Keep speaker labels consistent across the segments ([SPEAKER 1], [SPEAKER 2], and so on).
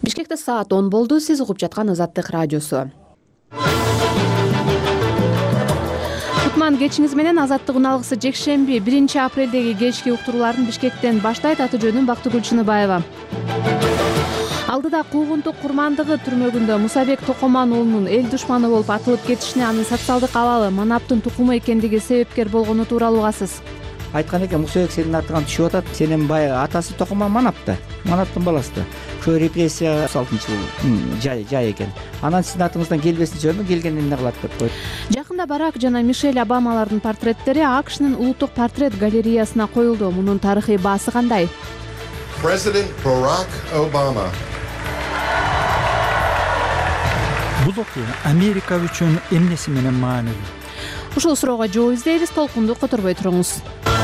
[SPEAKER 1] Бишкекте саат 10 болду. Сиз угуп жаткан Азаттык радиосу. Кутман кечиңиз менен. Азаттык уналгысы жекшемби 1-апрелдеги кечки уктурууларын Бишкектен баштайт. Аты жөнүм Бактыгүл Чыныбаева. Алдыда куугунтук курмандыгы түрмөгүндө Мусабек Токоман уулунун эл душманы болуп атылып кетишине анын социалдык абалы Манаптын тукуму экендиги себепкер болгону тууралуу угасыз.
[SPEAKER 2] Айткан экен, Мусабек сенин артыңан түшүп атат. Сенин баягы атасы Токоман Манаптын баласы да. Ошо репрессия 36-жыл жай экен. Анан сиздин атыңыздан келбесинчи келгенин эмне кылат деп койду.
[SPEAKER 1] Жакында Барак жана Мишель Обамалардын портреттери АКШнын улуттук портрет галереясына коюлду. Мунун тарыхый баасы кандай?
[SPEAKER 3] President Barack Obama.
[SPEAKER 4] Бул окуя Америка үчүн эмнеси менен маанилүү?
[SPEAKER 1] Ушул суроого жооп издейбиз. Толкунду которбой туруңуз.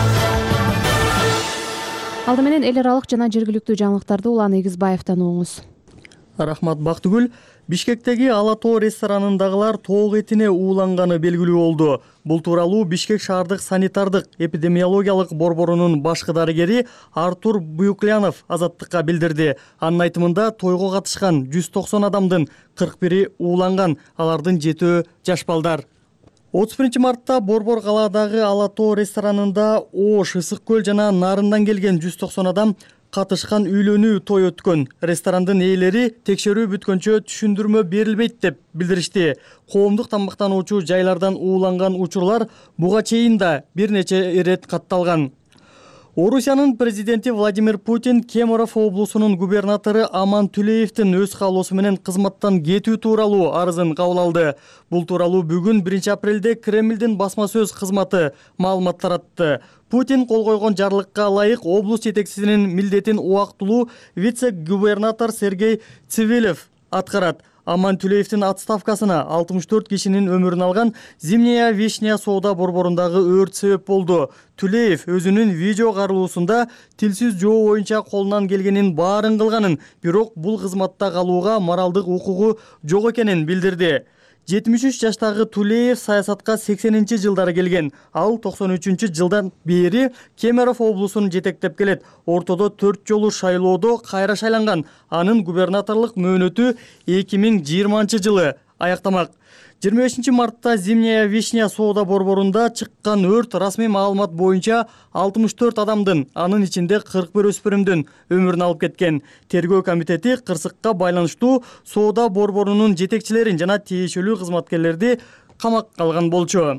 [SPEAKER 1] Алды менен эл аралык жана жергиликтүү жаңылыктарды Улан Эгизбаевден угуңуз.
[SPEAKER 5] Рахмат Бактыгүл. Бишкектеги Ала Тоо ресторанындагылар тоок этине ууланганы белгилүү болду. Бул тууралуу Бишкек шаардык санитардык эпидемиологиялык борборунун башкы дарыгери Артур Буюклянов Азаттыкка билдирди. Анын айтымында тойго катышкан 190 адамдын 41 ууланган, алардын 7 жаш балдар. 31 мартта Борбор калаадагы Ала Тоо ресторанында Ош, Ысык көл жана Нарындан келген 190 адам катышкан үйлөнүү той өткөн. Ресторандын ээлери текшерүү бүткөнчө түшүндүрмө берилбейт деп билдиришти. Коомдук тамактануучу жайлардан ууланган учурлар буга чейин да бир нече ирет катталган. Орусиянын президенти Владимир Путин Кемерово облусунун губернатору Аман Түлеевдин өз каалоосу менен кызматтан кетүү тууралуу арызын кабыл алды. Бул тууралуу бүгүн 1-апрелде Кремлдин басма сөз кызматы маалымат таратты. Путин кол койгон жарлыкка ылайык облус жетекчисинин милдетин убактылуу вице-губернатор Сергей Цивилев аткарат. Аман Түлеевдин отставкасына 64 кишинин өмүрүн алган Зимняя Вишня соода борборундагы өрт себеп болду. Түлеев өзүнүн видео каарылуусунда тилсиз жоо боюнча колунан келгенин баарын кылганын, бирок бул кызматта калууга моралдык укугу жок экенин билдирди. 73 жаштагы Түлеев саясатка 80-жылдары келген. Ал 93-жылдан бери Кемерово облусун жетектеп келет. Ортодо 4 жолу шайлоодо кайра шайланган. Анын губернаторлук мөөнөтү 2020-жылы аяктамак. 25 мартта Зимняя Вишня соода борборунда чыккан өрт расмий маалымат боюнча 64 адамдын, анын ичинде 41 өспүрүмдүн өмүрүн алып кеткен. Тергөө комитети кырсыкка байланыштуу соода борборунун жетекчилерин жана тиешелүү кызматкерлерди камакка алган болчу.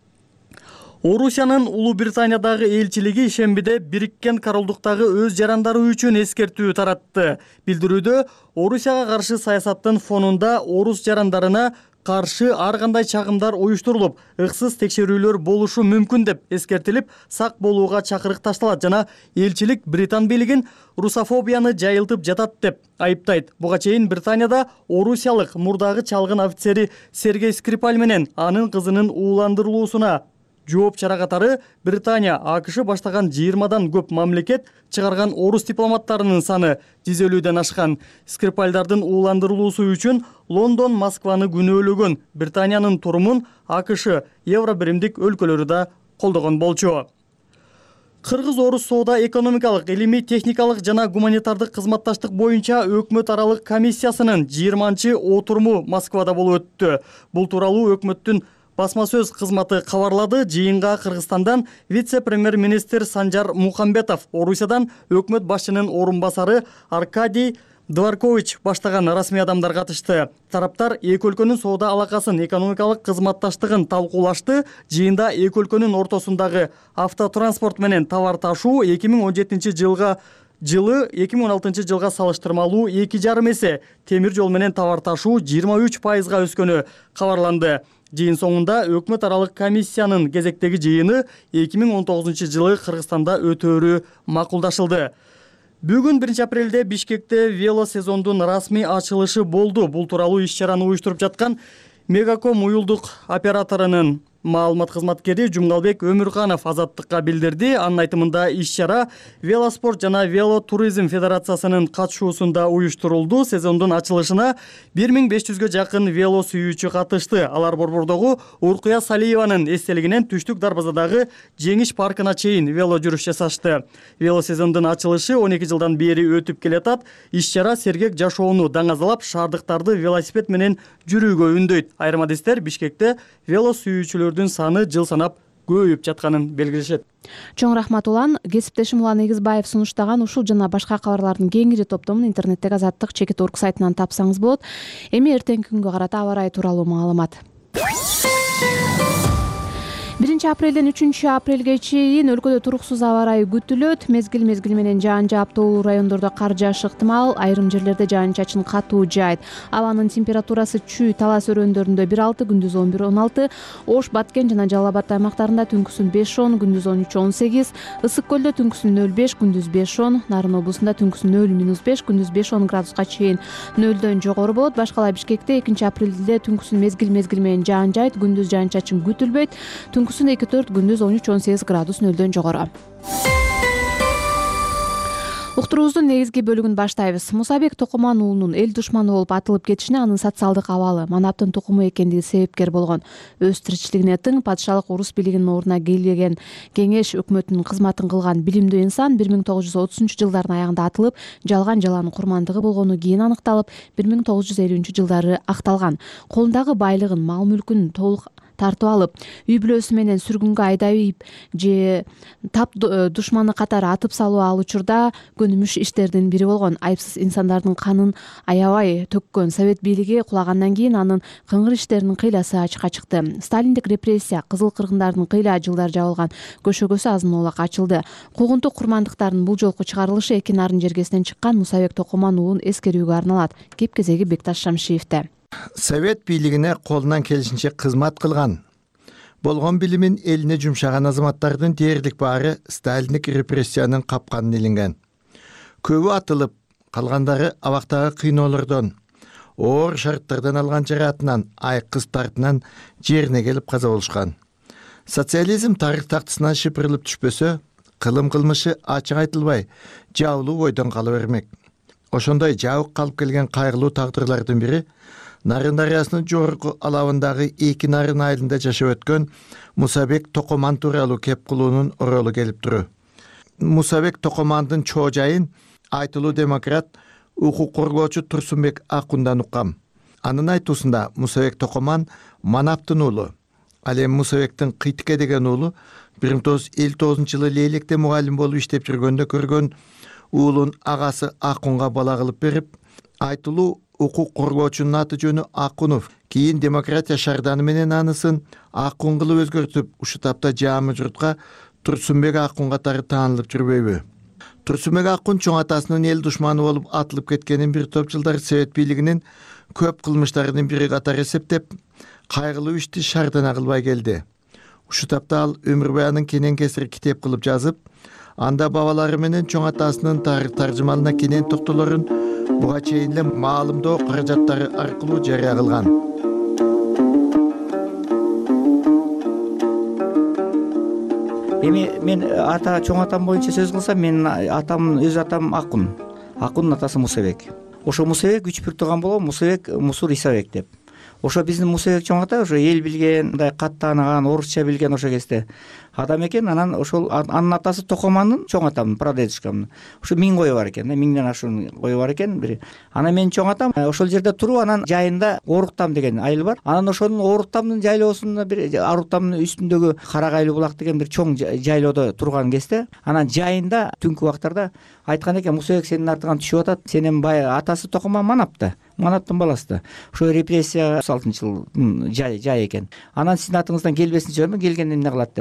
[SPEAKER 5] Орусиянын Улуу Британиядагы элчилиги ишембиде Бириккен Королдуктагы өз жарандары үчүн эскертүү таратты. Билдирүүдө Орусияга каршы саясаттын фонунда орус жарандарына каршы ар кандай чагымдар уюштурулуп, ыксыз текшерүүлөр болушу мүмкүн деп эскертилип, сак болууга чакырык ташталат жана элчилик Британ бийлигин русофобияны жайылтып жатат деп айыптайт. Буга чейин Британияда орусиялык мурдагы чалгын офицери Сергей Скрипаль менен анын кызынын ууландырылуусуна жооп чара катары Британия, АКШ баштаган 20дан көп мамлекет чыгарган орус дипломаттарынын саны 150ден ашкан. Скрипальдардын ууландырылуусу үчүн Лондон, Москваны күнөөлөгөн. Британиянын турумун АКШ, Евробиримдик өлкөлөрү да колдогон болчу. Кыргыз-орус соода экономикалык, илимий, техникалык жана гуманитардык кызматташтык боюнча өкмөт аралык комиссиясынын 20-отуруму Москвада болуп өттү. Бул тууралуу өкмөттүн басма сөз кызматы кабарлады. Жыйынга Кыргызстандан вице-премьер-министр Санжар Мухамбетов, Орусиядан өкмөт башчынын орун басары Аркадий Дворкович баштаган расмий адамдар катышты. Тараптар эки өлкөнүн соода алакасын, экономикалык кызматташтыгын талкуулашты. Жыйында эки өлкөнүн ортосундагы автотранспорт менен товар ташуу 2017-жылы 2016-жылга салыштырмалуу 2,5 эсе, темир жол менен товар ташуу 23% өскөнү кабарланды. Жыйын соңунда өкмөт аралык комиссиянын кезектеги жыйыны 2019-жылы Кыргызстанда өтөөрү макулдашылды. Бүгүн 1-апрелде Бишкекте велосезондун расмий ачылышы болду. Бул тууралуу иш-чараны уюштуруп жаткан Мегаком уюлдук операторунун Маалымат кызматкери Жумгалбек Өмүрканов Азаттыкка билдирди. Анын айтымында иш чара Велоспорт жана Велотуризм федерациясынын катышуусунда уюштурулду. Сезондун ачылышына 1500гө жакын вело сүйүүчү катышты. Алар Борбордогу Уркуя Салиеванын эстелигинен Түштүк Дарбазадагы Жеңиш паркына чейин вело жүрүш жасашты. Вело сезондун ачылышы 12 жылдан бери өтүп келатат. Иш чара сергек жашоону даңазалап, шаардыктарды велосипед менен жүрүүгө үндөйт. Айрым адистер Бишкекте вело сүйүүчүлөрдүн саны жыл санап көбөйүп жатканын белгилешет.
[SPEAKER 1] Чоң рахмат Улан. Кесиптешим Улан Эгизбаев сунуштаган ушул жана башка кабарлардын кеңири топтомун интернеттеги Азаттык Чекит.орг сайтынан тапсаңыз болот. Эми эртеңки күнгө карата аба ырайы тууралуу маалымат. 1 апрелден 3 апрелге чейин өлкөдө туруксуз аба ырайы күтүлөт. Мезгил менен жаан жааптуу райондордо кар жаашы ыктымал, айрым жерлерде жаан-чачын катуу жаайт. Абанын температурасы Чүй, Талас өрөөндөрүндө 1-6, күндүз 11-16, Ош, Баткен жана Жалал Абад аймактарында түнкүсүн 5-10, күндүз 13-18, Ысык көлдө түнкүсүн 0-5, күндүз 5-10, Нарын облусунда түнкүсүн 0-5, күндүз 5-10 градуска чейин нөлдөн жогору болот. Башкалай Бишкекте 2 апрелде түнкүсүн мезгил менен жаан жаайт, күндүз жаан-чачын күтүлбөйт. Түнкүсүн 2-4, күндүз 13-18 градус нөлдөн жогору. Уктуруубуздун негизги бөлүгүн баштайбыз. Мусабек Токоман уулунун эл душманы болуп атылып кетишине анын социалдык абалы, манаптын тукуму экендиги себепкер болгон. Өз тиричилигине тың патшалык урус бийлигинин ордуна келбеген кеңеш өкмөтүнүн кызматын кылган билимдүү инсан 1930-жылдардын аягында атылып, жалган жаланын курмандыгы болгону кийин аныкталып, 1950-жылдары акталган. Колундагы байлыгын, мал-мүлкүн толук тартып алып, үй бүлөсү менен сүргүнгө айдайып же тап душманы катары атып салуу ал учурда көнүмүш иштердин бири болгон. Айыпсыз инсандардын канын аябай төккөн совет бийлиги кулагандан кийин анын кыңгыр иштеринин кыйласы ачыкка чыкты. Сталиндик репрессия, кызыл кыргындардын кыйла жылдар жабылган көшөгөсү азын-оолак ачылды. Куугунтук курмандыктардын бул жолку чыгарылышы Эки нарын жергесинен чыккан Мусабек Токоман уулун эскерүүгө арналат. Кеп-кезеги Бекташ Шамшиевде.
[SPEAKER 6] Совет бийлигине колунан келишинче кызмат кылган, болгон билимин элине жумшаган азаматтардын дээрлик баары сталиндик репрессиянын капканына илинген. Көбү атылып, калгандары абактагы кыйноолордон, оор шарттардан алган жараатынан, айкыз тартынан жерине келип каза болушкан. Социализм тарых тактысынан шыпырылып түшпөсө, кылым кылмышы ачык айтылбай, жабылуу бойдон кала бермек. Ошондой жабык калып келген кайгылуу тагдырлардын бири Нарын дарыясынын жогорку алабындагы Эки нарын айылында жашап өткөн Мусабек Токоман тууралуу кеп кылуунун оролу келип туру. Мусабек Токомандын чоо жайын айтылуу демократ, укук коргоочу Турсунбек Акундан уккам. Анын айтуусунда Мусабек Токоман Манаптын уулу. Ал эми Мусабектин Кыйтыке деген уулу 1959-жылы Лейлекте мугалим болуп иштеп жүргөндө көргөн уулун агасы Акунга бала кылып берип, айтылуу укук коргоочунун аты жөнү Акунов. Кийин демократия шарданы менен анысын Акун кылып өзгөртүп, ушу тапта жаамы журтка Турсунбек Акун катары таанылып жүрбөйбү? Турсунбек Акун чоң атасынын эл душманы болуп атылып кеткенин бир топ жылдар совет бийлигинин көп кылмыштарынын бири катары эсептеп, кайгылуу ишти шардана кылбай келди. Ушу тапта ал өмүрбаянын кенен кесир китеп кылып жазып, анда бабалары менен чоң атасынын тарых таржымалына кенен токтолорун буга чейин эле маалымдоо каражаттары аркылуу жарыя кылган.
[SPEAKER 2] Эми мен чоң атам боюнча сөз кылсам, менин өз атам Акун. Акундун атасы Мусабек. Ошо Мусабек 3 тууган болгон, Мусабек Мусур Исабек деп. Ошо биздин Мусабек чоң ата ошо эл билген, мындай кат таанаган, орусча билген ошо кезде адам экен. Анан ошол анын атасы Токомандын чоң атамдын прадедушкамдын ошо 1000 кою бар экен, 1000ден ашуун кою бар экен бир. Анан менин чоң атам ошол жерде туруп, анан жайында Оруктам деген айыл бар. Анан ошонун Оруктамдын жайлоосунда бир Оруктамдын үстүндөгү Карагайлуу булак деген бир чоң жайлоодо турган кезде, анан жайында түнкү убактарда айткан экен: Мусабек сенин артыңан түшүп атат, сенин баягы атасы Токоман Манаптын баласы да. Ошо репрессия 36-жыл жай экен. Анан сиздин атыңыздан келбесин жөнү келгенде эмне кылат деп коет экен.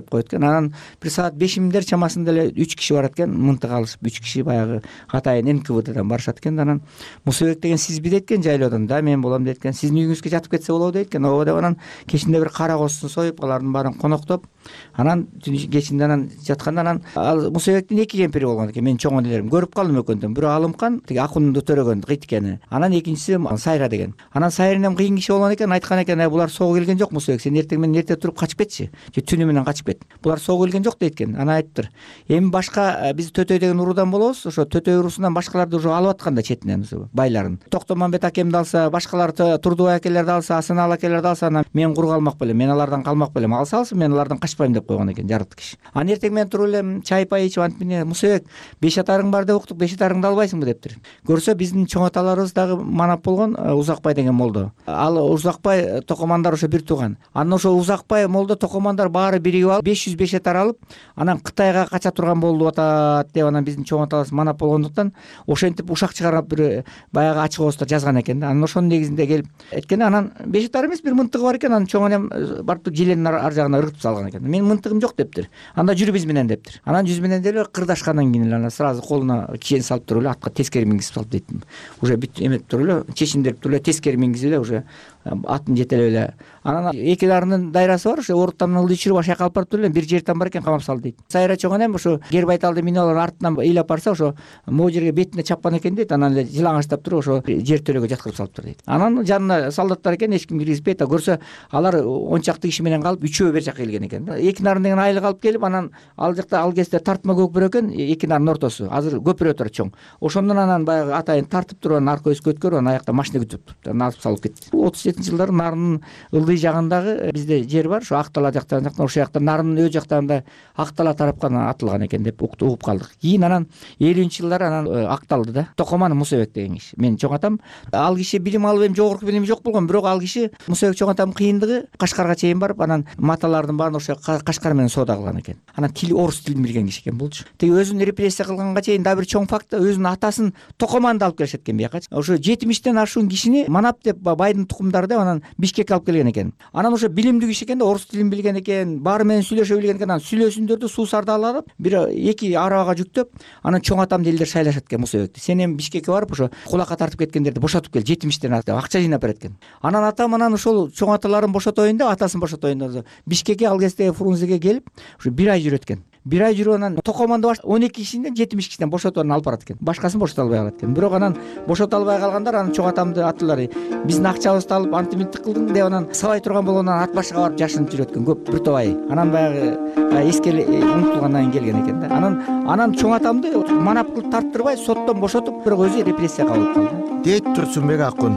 [SPEAKER 2] анан бир саат 5 чамасында эле 3 киши барат экен, мынтык алышып 3 киши баягы Атайын НКВДдан барышат экен. Анан Мусабек деген сизби дейт экен, жайлоодон. Да, мен болом дейт экен. Сиздин үйүңүзгө жатып кетсе болобу дейт экен. Ооба деп анан кечинде бир кара козусун союп, алардын баарын коноктоп, анан кечинде анан жатканда анан ал Мусабектин 2 кемпири болгон экен. Мен чоң энелерим көрүп калдым экөөндөн. Бирөө Алымкан, тиги Акунду төрөгөн кыйткени. Анан экинчиси Сайра деген. Анан Сайринем кыйын киши болгон экен, айткан экен, булар сого келген жок Мусабек. Сен эртең менен эрте туруп качып кетчи. Же түнү менен качып кет. Булар сого келген жок дейт экен. Анан айтыптыр. Эми башка биз Төтөй деген уруудан болобуз. Ошо Төтөй уруусунан башкаларды уже алып атканда четинен байларын. Токтомамбет акемди алса, башкалар Турдубай акелерди алса, Асанал акелерди алса, анан мен кур калмак белем, мен алардан калмак белем. Алса, мен алардан качпайм деп койгон экен жарык киши. Анан эртең менен туруп эле чай-пай ичип антип эмне, Мусабек, 5 атарың бар деп уктук, 5 атарыңды албайсыңбы дептир. Көрсө биздин чоң аталарыбыз дагы манап болгон Узакбай деген молдо. Ал Узакбай токомандар ошо бир тууган. Анан ошо Узакбай молдо токомандар баары биригип алып 505 атар алып, анан Кытайга кача турган болду атат деп анан биздин чоң атабыз манап болгондуктан ошентип ушак чыгарып бир баягы ачык ооздо жазган экен. Анан ошонун негизинде келип эткени, анан 5 атар эмес бир мынтыгы бар экен. Анан чоң энем барып желенин ар жагына ыргытып салган экен. Менин мынтыгым жок дептир. Анда жүрү биз менен дептир. Анан жүз менен деле кырдашкандан кийин эле анан сразу колуна кишени салып туруп эле атка тескери мингизип салып дейт. Уже бүт эметип туруп эле чечиндирип туруп эле тескери мингизип эле уже атын жетелеп эле. Анан эки дарынын дайрасы бар, ошо Оруттамдын ылдый чүрүп ашакка алып барып туруп эле бир жертан бар экен, камап салды дейт. Сайра чоң энем ошо гер байталды минип алып артынан ыйлап барса, ошо могу жерге бетине чапкан экен дейт. Анан эле жылаңачтап туруп ошо жер төлөгө жаткырып салыптыр дейт. Анан жанына солдаттар экен, эч ким киргизбейт. Көрсө алар 10 чакты киши менен калып, үчөө бер жака келген экен. Эки нарын деген айлык алып келип, анан ал жакта ал кезде тартма көпүрө экен, эки нардын ортосу. Азыр көпүрө турат чоң. Ошондон анан баягы Атайын тартып туруп, анан арка өскө өткөрүп, анан аякта машина күтүп турупту. Анан алып салып кетти. 37-жылдары Нарынын ылдый жагындагы бизде жер бар, ошо Актала жактан ошо жакта Нарынын өө жактарында Актала тарапка атылган экен деп угуп калдык. Кийин анан 50-жылдары анан акталды да. Токоман Мусабек деген киши. Мен чоң атам, ал киши билим алып эми жогорку билими жок болгон, бирок ал киши Мусабек чоң атам кыйындыгы Кашкарга чейин барып, анан маталардын баарын ошо Кашкар менен соода кылган экен. Анан орус тилин билген киши экен булчу. Теги өзүн репрессия кылганга чейин да бир чоң факт, өзүнүн атасын Токоманды алып келишет экен биякачы. Ошо 70тен ашуун кишини манап деп байдын тукумдары деп анан Бишкекке алып келген экен. Анан ошо билимдүү киши экен да, орус тилин билген экен, баары менен сүйлөшө билген экен. Анан сүйлөсүндөрдү суусарды алып, бир эки арабага жүктөп, анан чоң атамды элдер шайлашат экен Мусабекти. Сен эми Бишкекке барып ошо кулакка тартып кеткендерди бошотуп кел, 70тен деп акча жыйнап берет экен. Анан атам анан ошол чоң аталарын бошотоюн деп, атасын бошотоюн деп Бишкекке ал кезде Фрунзеге келип, ошо 1 ай жүрөт экен. 1 ай жүрүп анан Токоманды 12 кишиден 70 кишиден бошотуп анан алып барат экен. Башкасын бошото албай калат экен. Бирок анан бошото албай калгандар анан чоң атамды аттылар. Биздин акчабызды алып антиминтик кылдың деп анан сабай турган болгондон ат башыга барып жашынып жүрөт экен көп бир топ ай. Анан баягы эскели унутулгандан кийин келген экен да. Анан чоң атамды манап кылып тарттырбай соттон бошотуп, бирок өзү репрессияга алып калды.
[SPEAKER 6] Дейт Турсунбек Акун.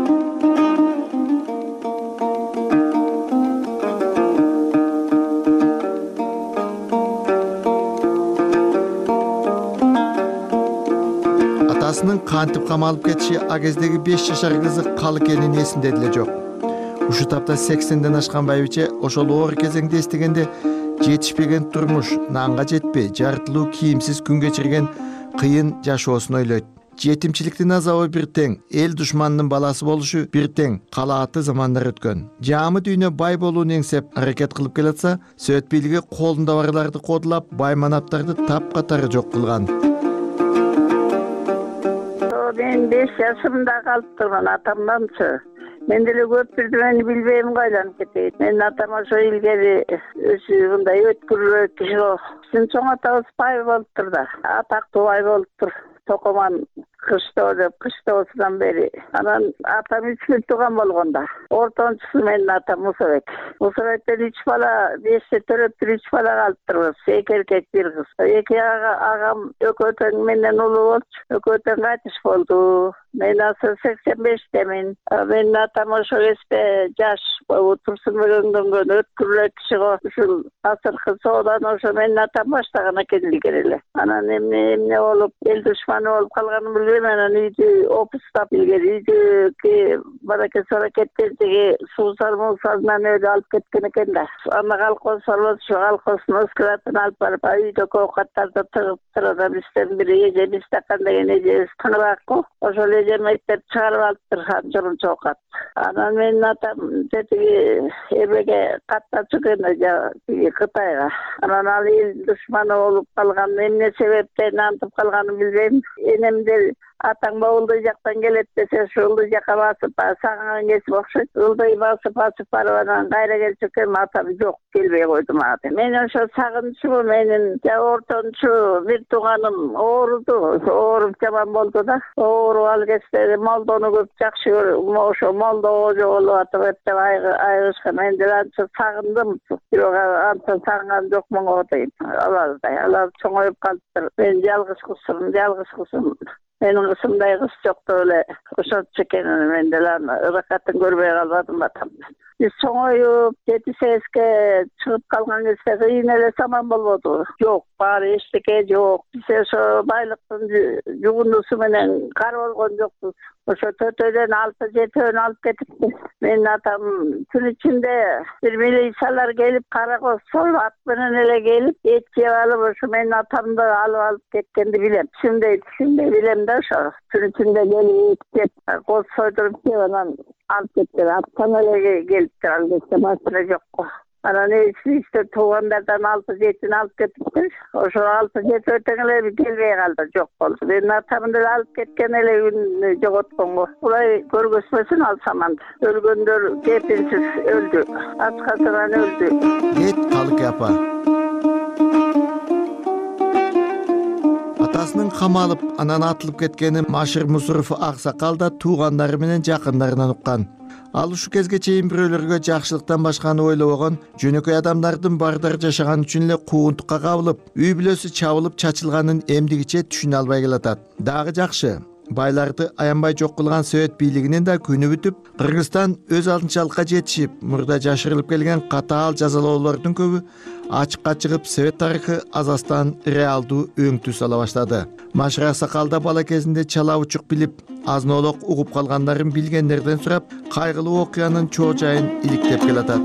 [SPEAKER 6] Атасынын кантип камалып кетиши а кездеги 5 жашар кызы кал экенин эсинде деле жок. Ушу тапта 80ден ашкан байбиче ошол оор кезеңди эстегенде жетишпеген турмуш, нанга жетпей, жартылуу кийимсиз күн кечирген кыйын жашоосун ойлойт. Жетимчиликтин азабы бир тең, эл душманынын баласы болушу бир тең калааты замандар өткөн. Жамы дүйнө бай болууну эңсеп аракет кылып келатса, Совет бийлиги колунда барларды кодулап, бай манаптарды тапкатары жок кылган.
[SPEAKER 7] Мен 5 жашымда калып турган атамданчы. Мен деле көп бирдемени билбейм, кайланып кетейт. Менин атам ошо илгери өзү мындай өткүрүрөөк киши. Биздин чоң атабыз бай болуптур да. Атактуу бай болуптур. Токоман Кыштоо деп, Кыштоосунан бери. Анан атам 3 тууган болгондо. Ортончусу менин атам Мусабек. Мусабектен 3 бала, 5 төрөп 3 бала калыптырбыз. 2 эркек, 1 кыз. 2 агам экөөтөн менден улуу болчу. Экөөтөн кайтыш болду. Мен азыр 85-темин. Менин атам ошо кезде жаш Турсунбек өңдөнгөн өткүрүрөөк киши го. Ушул азыркы сооданы ошо менин атам баштаган экен илгери эле. Анан эмне болуп, эл душманы болуп калганын билбейм. Анан үйдү опустап илгери үйдү бараке саракеттердеги суусармусарынан өзү алып кеткен экен да. Аны колхоз салып, ошо колхоздун өскүратын алып барып, үйдөгү оокаттарды тыгып турат. Бизден бири эжебиз такан деген эжебиз Кыныбакко. Ошол жемектеп чыгарып алыптыр журун чокат. Анан менин атам тетиги эбеге каттачу экен Кытайга. Анан ал эл душманы болуп калган, эмне себептен антып калганын билбейм. Энемдер атаң Ылдый жактан келет десе, ошо Ылдый жакка басып, сагынган кесип окшойт. Ылдый басып барып анан кайра келчекем атам жок, келбей койду мага. Мен ошо сагынчу, менин ортончу бир тууганым ооруп жаман болду да. Ооруп ал кезде молдону көп жакшы көрөм. Ошо молдо ожо болуп атып деп айгышкан. Мен деле анча сагындым. Бирок анча сагынган жокмун го дейм. Алар чоңоюп калыптыр. Мен жалгыз кызым. Менин кызымдай кыз жок деп эле ошончу экенин мен деле ыракатын көрбөй калбадым атам. Биз чоңоюп 7-8ге чыгып калган кезде кыйын эле саман болбоду. Жок, баары эчтеке жок. Биз ошо байлыктын жугундусу менен кар болгон жокпуз. Ошо төтөдөн 6-7 алып кетипти. Менин атам күн ичинде бир милициялар келип, каракоз сол ат менен эле келип, эт жеп алып, ошо менин атамды алып кеткенди билем. Түшүнбөй билем да ошо. Күн ичинде келип, коз сойдуруп жеп анан алып кеткен. Аттан эле келиптир ал кезде, машина жок. Анан эчте туугандардан 6-7 алып кетиптир. Ошо 6-7 өтөң эле келбей калды, жок болду. Менин атамды алып кеткен эле күн жоготконго. Булай көргөзмөсүн ал саманды. Өлгөндөр кепилсиз өлдү. Ачкасынан өлдү.
[SPEAKER 6] Кет Калык апа. Атасынын камалып, анан атылып кеткени Машир Мусуров аксакал да туугандары менен жакындарынан уккан. Ал ушу кезге чейин бирөөлөргө жакшылыктан башканы ойлобогон, жөнөкөй адамдардын бардары жашаган үчүн эле куугунтукка кабылып, үй бүлөсү чабылып чачылганын эмдигиче түшүнө албай келатат. Дагы жакшы, байларды аянбай жок кылган Совет бийлигинин да күнү бүтүп, Кыргызстан өз алтынчалыкка жетишип, мурда жашырылып келген катаал жазалоолордун көбү ачыкка чыгып, Совет тарыхы азастан реалдуу өң түс ала баштады. Машир аксакал да бала кезинде чала учук билип, азын-олок угуп калгандарын билгендерден сурап, кайгылуу окуянын чоо жайын иликтеп келатат.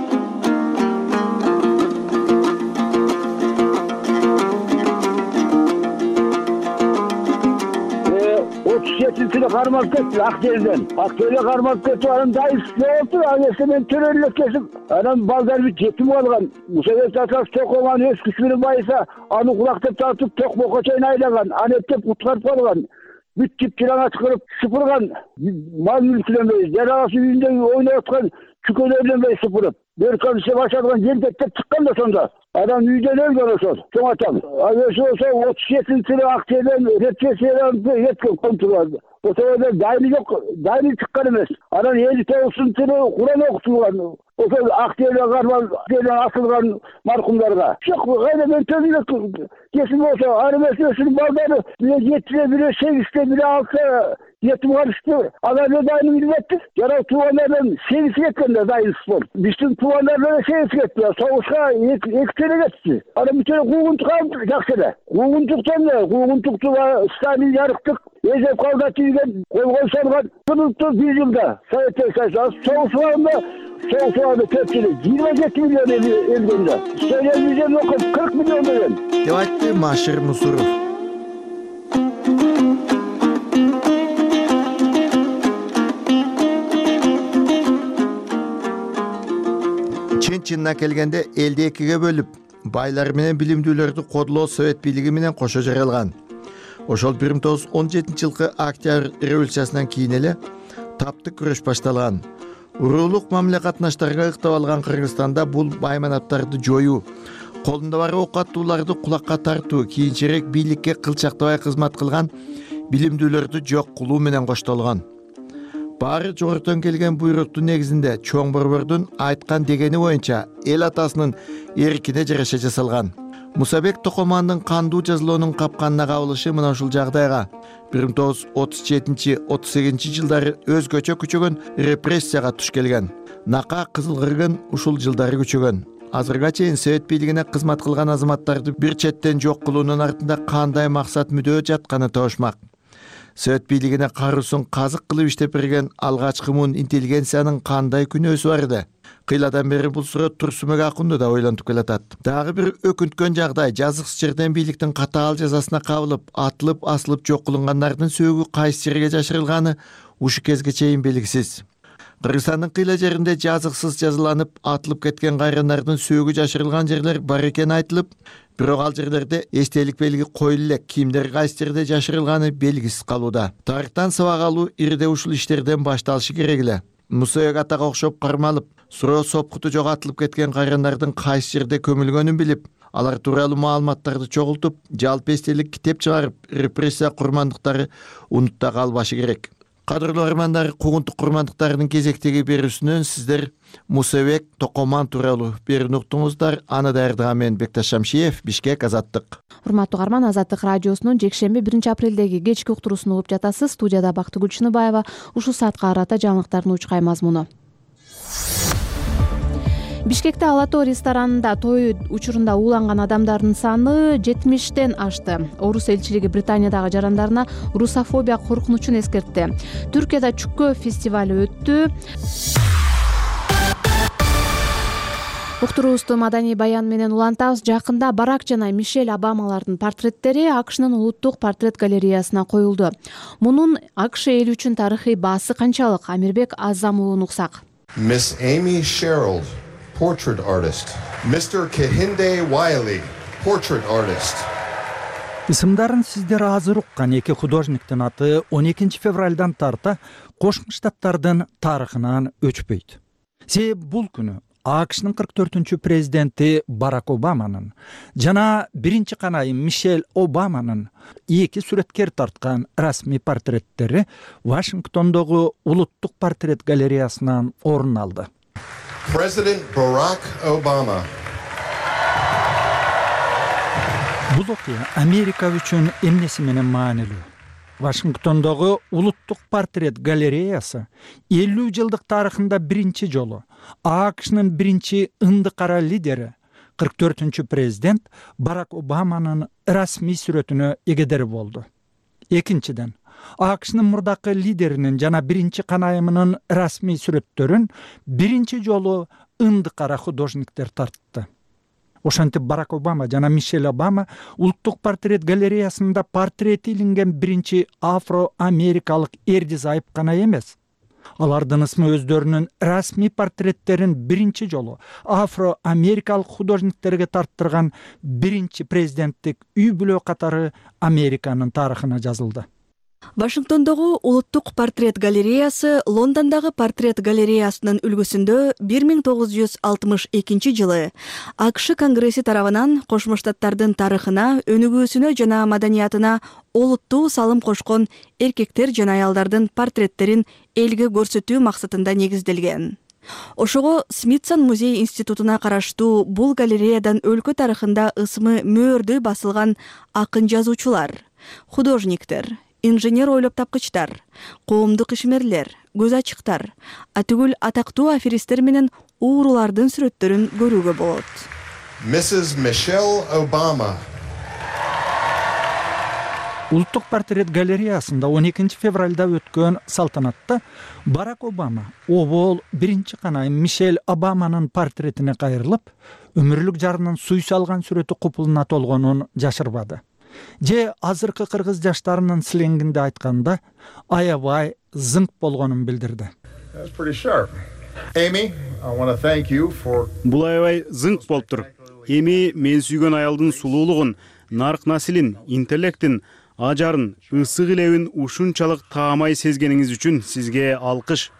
[SPEAKER 8] 37-сine karmak etti Akdeniz'den. Akdeniz'e karmak etti. Anam dayısı ne oldu? Anası ben terörle kesip. Anam bazıları bir yetim olgan. Bu sefer tasas tok olan öz küçüğünün bayısa. Anı kulakta tartıp tok bokaçayın aylagan. Anetip utkarıp kalgan. Büttip kirana çıkarıp sıfırgan. Mal mülküden beyiz. Derarası yüzünde oynayatkan çüköylerden beyiz sıfırıp. Bir karışı başarılan yeldektep çıkan da sonunda. Adam yüzden ölgen olsun. Çok atam. Ayısı olsa 37-sine Akdeniz'den represiyalarını yetken kontrol. O sefer daimi yok. Daimi çıkan emez. Adam 50-90 Kur'an okutulgan. O sefer Akdeniz'den asılgan markumlarga. Çok gayda ben tözüyle kesin olsa. Arabesinin balları bile yetire bile sevişte bile alsa yetim karıştı. Adam ne daimi bilmektir. Yarak tuğanlardan sevisi yetkenler daimi spor. Bizim tuğanlardan sevisi yetkenler. Soğuşka eksene geçti. Adam bir tane kuğuntuk aldı jaksene. Kuğuntuktan ne? Kuğuntuktu var. Stalin yarıktık. Recep Kavgatçı'yla kol sargan. Kınıktı bir yılda. Sayete sayısı. Soğuşlarda tepkili. 27 milyon elginde. Söyleyen yüzden okup 40 milyon veren.
[SPEAKER 6] Devatlı Maşir Musurov. Чын-чынына келгенде элди экиге бөлүп, байлар менен билимдүүлөрдү кодулоо Совет бийлиги менен кошо жаралган. Ошол 1917-жылкы Октябрь революциясынан кийин эле таптык күрөш башталган. Уруулук мамиле катнаштарга ыктап алган Кыргызстанда бул байманаттарды жоюу, колунда бар ок аттууларды кулакка тартуу, кийинчерээк бийликке кылчактабай кызмат кылган билимдүүлөрдү жок кылуу менен коштолгон. Баары жогорудон келген буйруктун негизинде чоң борбордун айткан дегени боюнча эл атасынын эркине жараша жасалган. Мусабек Токомандын кандуу жазалоонун капканына кабылышы мына ушул жагдайга 1937-38 жылдары өзгөчө күчөгөн репрессияга туш келген. Нака кызыл кыргын ушул жылдары күчөгөн. Азырга чейин Совет бийлигине кызмат кылган азаматтарды бир четтен жок кылуунун артында кандай максат мүдөө жатканы тоошмак. Совет бийлигине каруусун казык кылып иштеп берген алгачкы муун интеллигенциянын кандай күнөөсү бар эди? Кыйладан бери бул суроо Турсунбек Акунду да ойлонтуп келатат. Дагы бир өкүнткөн жагдай жазыксыз жерден бийликтин катаал жазасына кабылып, атылып, асылып жок кылынгандардын сөөгү кайсы жерге жашырылганы ушу кезге чейин белгисиз. Кыргызстандын кыйла жеринде жазыксыз жазаланып, атылып кеткен кайрандардын сөөгү жашырылган жерлер бар экени айтылып, бирок ал жерлерде эстелик белги коюлуп элек, кимдер кайсы жерде жашырылганы белгисиз калууда. Тарыхтан сабак алуу ирде ушул иштерден башталышы керек эле. Мусабек атага окшоп кармалып, суроо сопкуту жоготулуп кеткен кайрандардын кайсы жерде көмүлгөнүн билип, алар тууралуу маалыматтарды чогултуп, жалпы эстелик китеп чыгарып, репрессия курмандыктары унутта калбашы керек. Кадырлуу армандар, куугунтук курмандыктарынын кезектеги берүүсүнөн сиздер Мусабек Токоман тууралуу берүүнү уктуңуздар. Аны даярдаган мен Бекташ Шамшиев, Бишкек, Азаттык.
[SPEAKER 1] Урматтуу угарман, Азаттык радиосунун жекшемби 1-апрелдеги кечки уктуруусун угуп жатасыз. Студияда Бактыгүл Чыныбаева. Ушул саатка карата жаңылыктардын учкай мазмуну. Бишкекте Ала Тоо ресторанында той учурунда ууланган адамдардын саны 70тен ашты. Орус элчилиги Британиядагы жарандарына русофобия коркунучун эскертти. Түркияда Чүккө фестивали өттү. Уктуруубузду маданий баян менен улантабыз. Жакында Барак жана Мишель Обамалардын портреттери AQShnын улуттук портрет галереясына коюлду. Мунун AQSh эли үчүн тарыхый баасы канчалык? Амирбек Азам уулу уксак.
[SPEAKER 3] Miss Amy Sherald, portrait artist. Mr. Kehinde Wiley, portrait artist.
[SPEAKER 4] Исымдарын сиздер азыр уккан эки художниктин аты 12 февралдан тарта Кошмо Штаттардын тарыхынан өчпөйт. Себеби бул күнү AQShnын 44-чү президенти Барак Обаманын жана биринчи канайым Мишель Обаманын эки сүрөткер тарткан расмий портреттери Вашингтондогу улуттук портрет галереясынан орун алды.
[SPEAKER 3] President Barack Obama.
[SPEAKER 4] Бул окуя Америка үчүн эмнеси менен маанилүү? Вашингтондогу улуттук портрет галереясы 50 жылдык тарыхында биринчи жолу AQShnын биринчи ынды кара лидери 44-чү президент Барак Обаманын расмий сүрөтүнө эгедери болду. Экинчиден, AQShnын мурдакы лидеринин жана биринчи канайымынын расмий сүрөттөрүн биринчи жолу ынды кара художниктер тартты. Ошентип Барак Обама жана Мишель Обама улуттук портрет галереясында портрети илинген биринчи афро-америкалык эрди зайып гана эмес. Алардын ысмы өздөрүнүн расмий портреттерин биринчи жолу афро-америкалык художниктерге тарттырган биринчи президенттик үй бүлө катары Американын тарыхына жазылды.
[SPEAKER 9] Вашингтондогу улуттук портрет галереясы Лондондогу портрет галереясынын үлгүсүндө 1962 жылы AQSh Конгресси тарабынан Кошмо Штаттардын тарыхына, өнүгүүсүнө жана маданиятына олуттуу салым кошкон эркектер жана аялдардын портреттерин элге көрсөтүү максатында негизделген. Ошого Смитсон музей институтуна караштуу бул галереядан өлкө тарыхында ысмы мөөрдөй басылган акын жазуучулар, художниктер, инженер ойлоп тапкычтар, коомдук ишмерлер, көз ачыктар, атүгүл атактуу аферистер менен уурулардын сүрөттөрүн көрүүгө болот.
[SPEAKER 3] Mrs. Michelle Obama.
[SPEAKER 4] Улуттук портрет галереясында 12 февралда өткөн салтанатта Барак Обама обол биринчи канайым Мишель Обаманын портретине кайрылып, өмүрлүк жарынын суй салган сүрөтү купулуна толгонун жашырбады. Же азыркы кыргыз жаштарынын сленгинде айтканда аябай зыңк болгонун билдирди.
[SPEAKER 10] Бул аябай зыңк болуптур. Эми мен сүйгөн аялдын сулуулугун, нарк насилин, интеллектин, ажарын, ысык илебин ушунчалык таамай сезгениңиз үчүн сизге алкыш.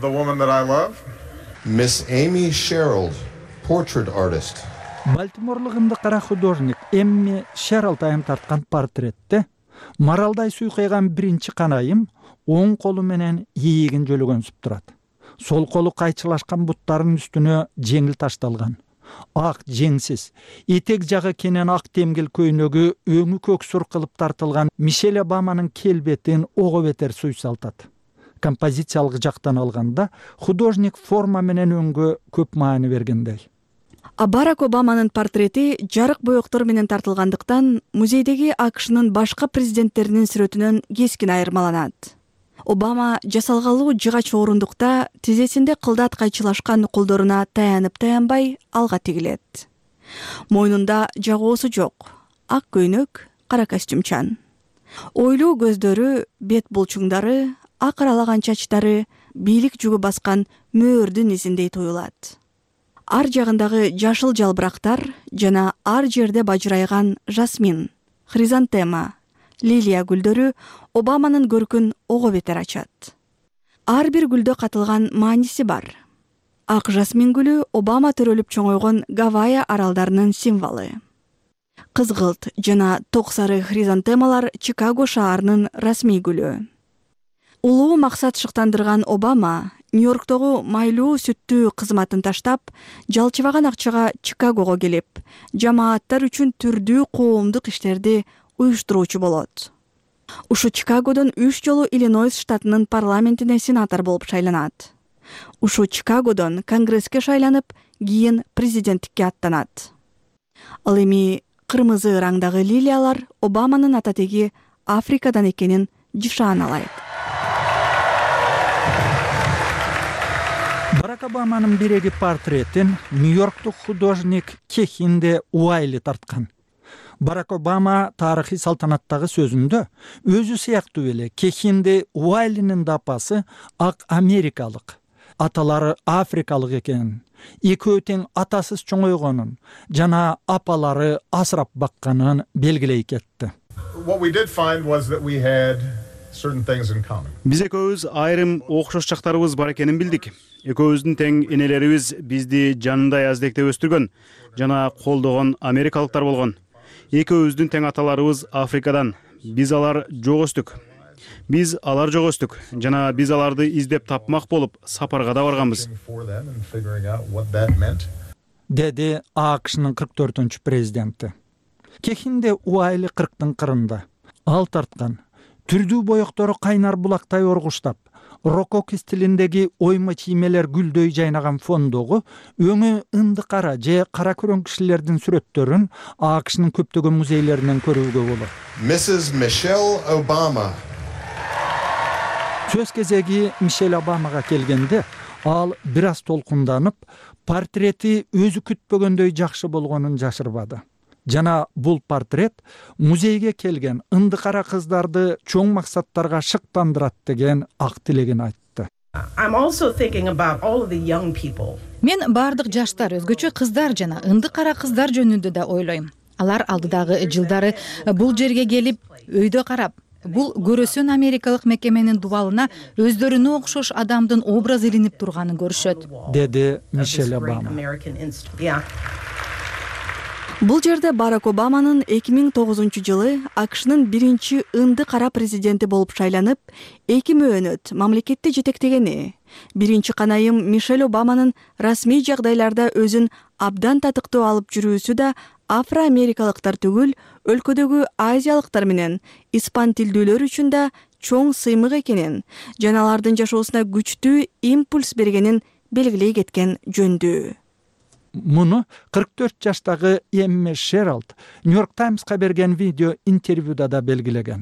[SPEAKER 3] Miss Amy Sherald, portrait artist.
[SPEAKER 4] Балтиморлук ынды кара художник Эмми Шералд айым тарткан портретте маралдай суйкайган биринчи канайым оң колу менен ийигин жөлөгөнсүп турат. Сол колу кайчылашкан буттарынын үстүнө жеңил ташталган. Ак жеңсиз, этек жагы кенен ак темгил көйнөгү өңү көксүр кылып тартылган Мишель Обаманын келбетин ого бетер суйсалтат. Композициялык жактан алганда художник форма менен өңгө көп маани бергендей.
[SPEAKER 9] Барак Обаманын портрети жарык боектор менен тартылгандыктан музейдеги AQShnын башка президенттеринин сүрөтүнөн кескин айырмаланат. Обама жасалгалуу жыгач орундукта тизесинде кылдат кайчылашкан колдоруна таянып таянбай алга тигилет. Мойнунда жагоосу жок, ак көйнөк, кара костюмчан. Ойлуу көздөрү, бет булчуңдары, ак аралаган чачтары бийлик жүгү баскан мөөрдүн изиндей туюлат. Ар жагындагы жашыл жалбырактар жана ар жерде бажырайган жасмин, хризантема, лилия гүлдөрү Обаманын көркүн ого бетер ачат. Ар бир гүлдө катылган мааниси бар. Ак жасмин гүлү Обама төрөлүп чоңойгон Гавайи аралдарынын символу. Кызгылт жана ток сары хризантемалар Чикаго шаарынын расмий гүлү. Улуу максат шыктандырган Обама Нью-Йорктогу майлуу сүттүү кызматын таштап, жалчыбаган акчага Чикагого келип, жамааттар үчүн түрдүү коомдук иштерди уюштуруучу болот. Ушу Чикагодон 3 жолу Иллинойс штатынын парламентине сенатор болуп шайланат. Ушу Чикагодон Конгресске шайланып, кийин президенттикке аттанат. Ал эми кырмызы раңдагы лилиялар Обаманын ататеги Африкадан экенин жышаналайт.
[SPEAKER 4] Барак Обаманын биреги портретин Нью-Йорктук художник Кехинде Уайли тарткан. Барак Обама тарыхый салтанаттагы сөзүндө өзү сыяктуу эле Кехинде Уайлинин да апасы ак америкалык, аталары африкалык экенин, экөө тең атасыз чоңойгонун жана апалары асырап бакканын белгилей кетти.
[SPEAKER 11] What we did find was that we had certain things in common.
[SPEAKER 10] Биз экөөбүз айрым окшош жактарыбыз бар экенин билдик. Экөөбүздүн тең энелерибиз бизди жанындай аздекте өстүргөн жана колдогон америкалыктар болгон. Экөөбүздүн тең аталарыбыз Африкадан. Биз алар жок өстүк. Биз алар жок өстүк жана биз аларды издеп тапмак болуп сапарга да барганбыз.
[SPEAKER 4] Деди АКШнын 44-чү президенти. Кехинде Уайли 40-тын кырында. Ал тарткан. Түрдүү боектору кайнар булактай оргуштап, рококо стилиндеги ойма чиймелер гүлдөй жайнаган фондогу өңү ынды кара же кара көрөң кишилердин сүрөттөрүн АКШнын көптөгөн музейлеринен көрүүгө болот.
[SPEAKER 3] Mrs. Michelle Obama.
[SPEAKER 4] Сөз кезеги Мишель Обамага келгенде, ал бир аз толкунданып, портрети өзү күтпөгөндөй жакшы болгонун жашырбады. Жана бул портрет музейге келген ынды кара кыздарды чоң максаттарга шыктандырат деген ак тилегин айтты.
[SPEAKER 12] Мен бардык жаштар, өзгөчө кыздар жана ынды кара кыздар жөнүндө да ойлойм. Алар алдыдагы жылдары бул жерге келип, өйдө карап, бул көрөсөн америкалык мекеменин дубалына өздөрүнө окшош адамдын образы илинип турганын көрүшөт,
[SPEAKER 4] деди Мишель Обама.
[SPEAKER 9] Бул жерде Барак Обаманын 2009-жылы АКШнын биринчи ынды кара президенти болуп шайланып, 2 мөөнөт мамлекетти жетектегени, биринчи канайым Мишель Обаманын расмий жагдайларда өзүн абдан татыктуу алып жүрүүсү да афро-америкалыктар түгүл, өлкөдөгү азиялыктар менен испан тилдүүлөр үчүн да чоң сыймык экенин, жана алардын жашоосуна күчтүү импульс бергенин белгилей кеткен жөндүү.
[SPEAKER 4] Муну 44 жаштагы Эмми Шералд Нью-Йорк Таймска берген видео интервьюда да белгилеген.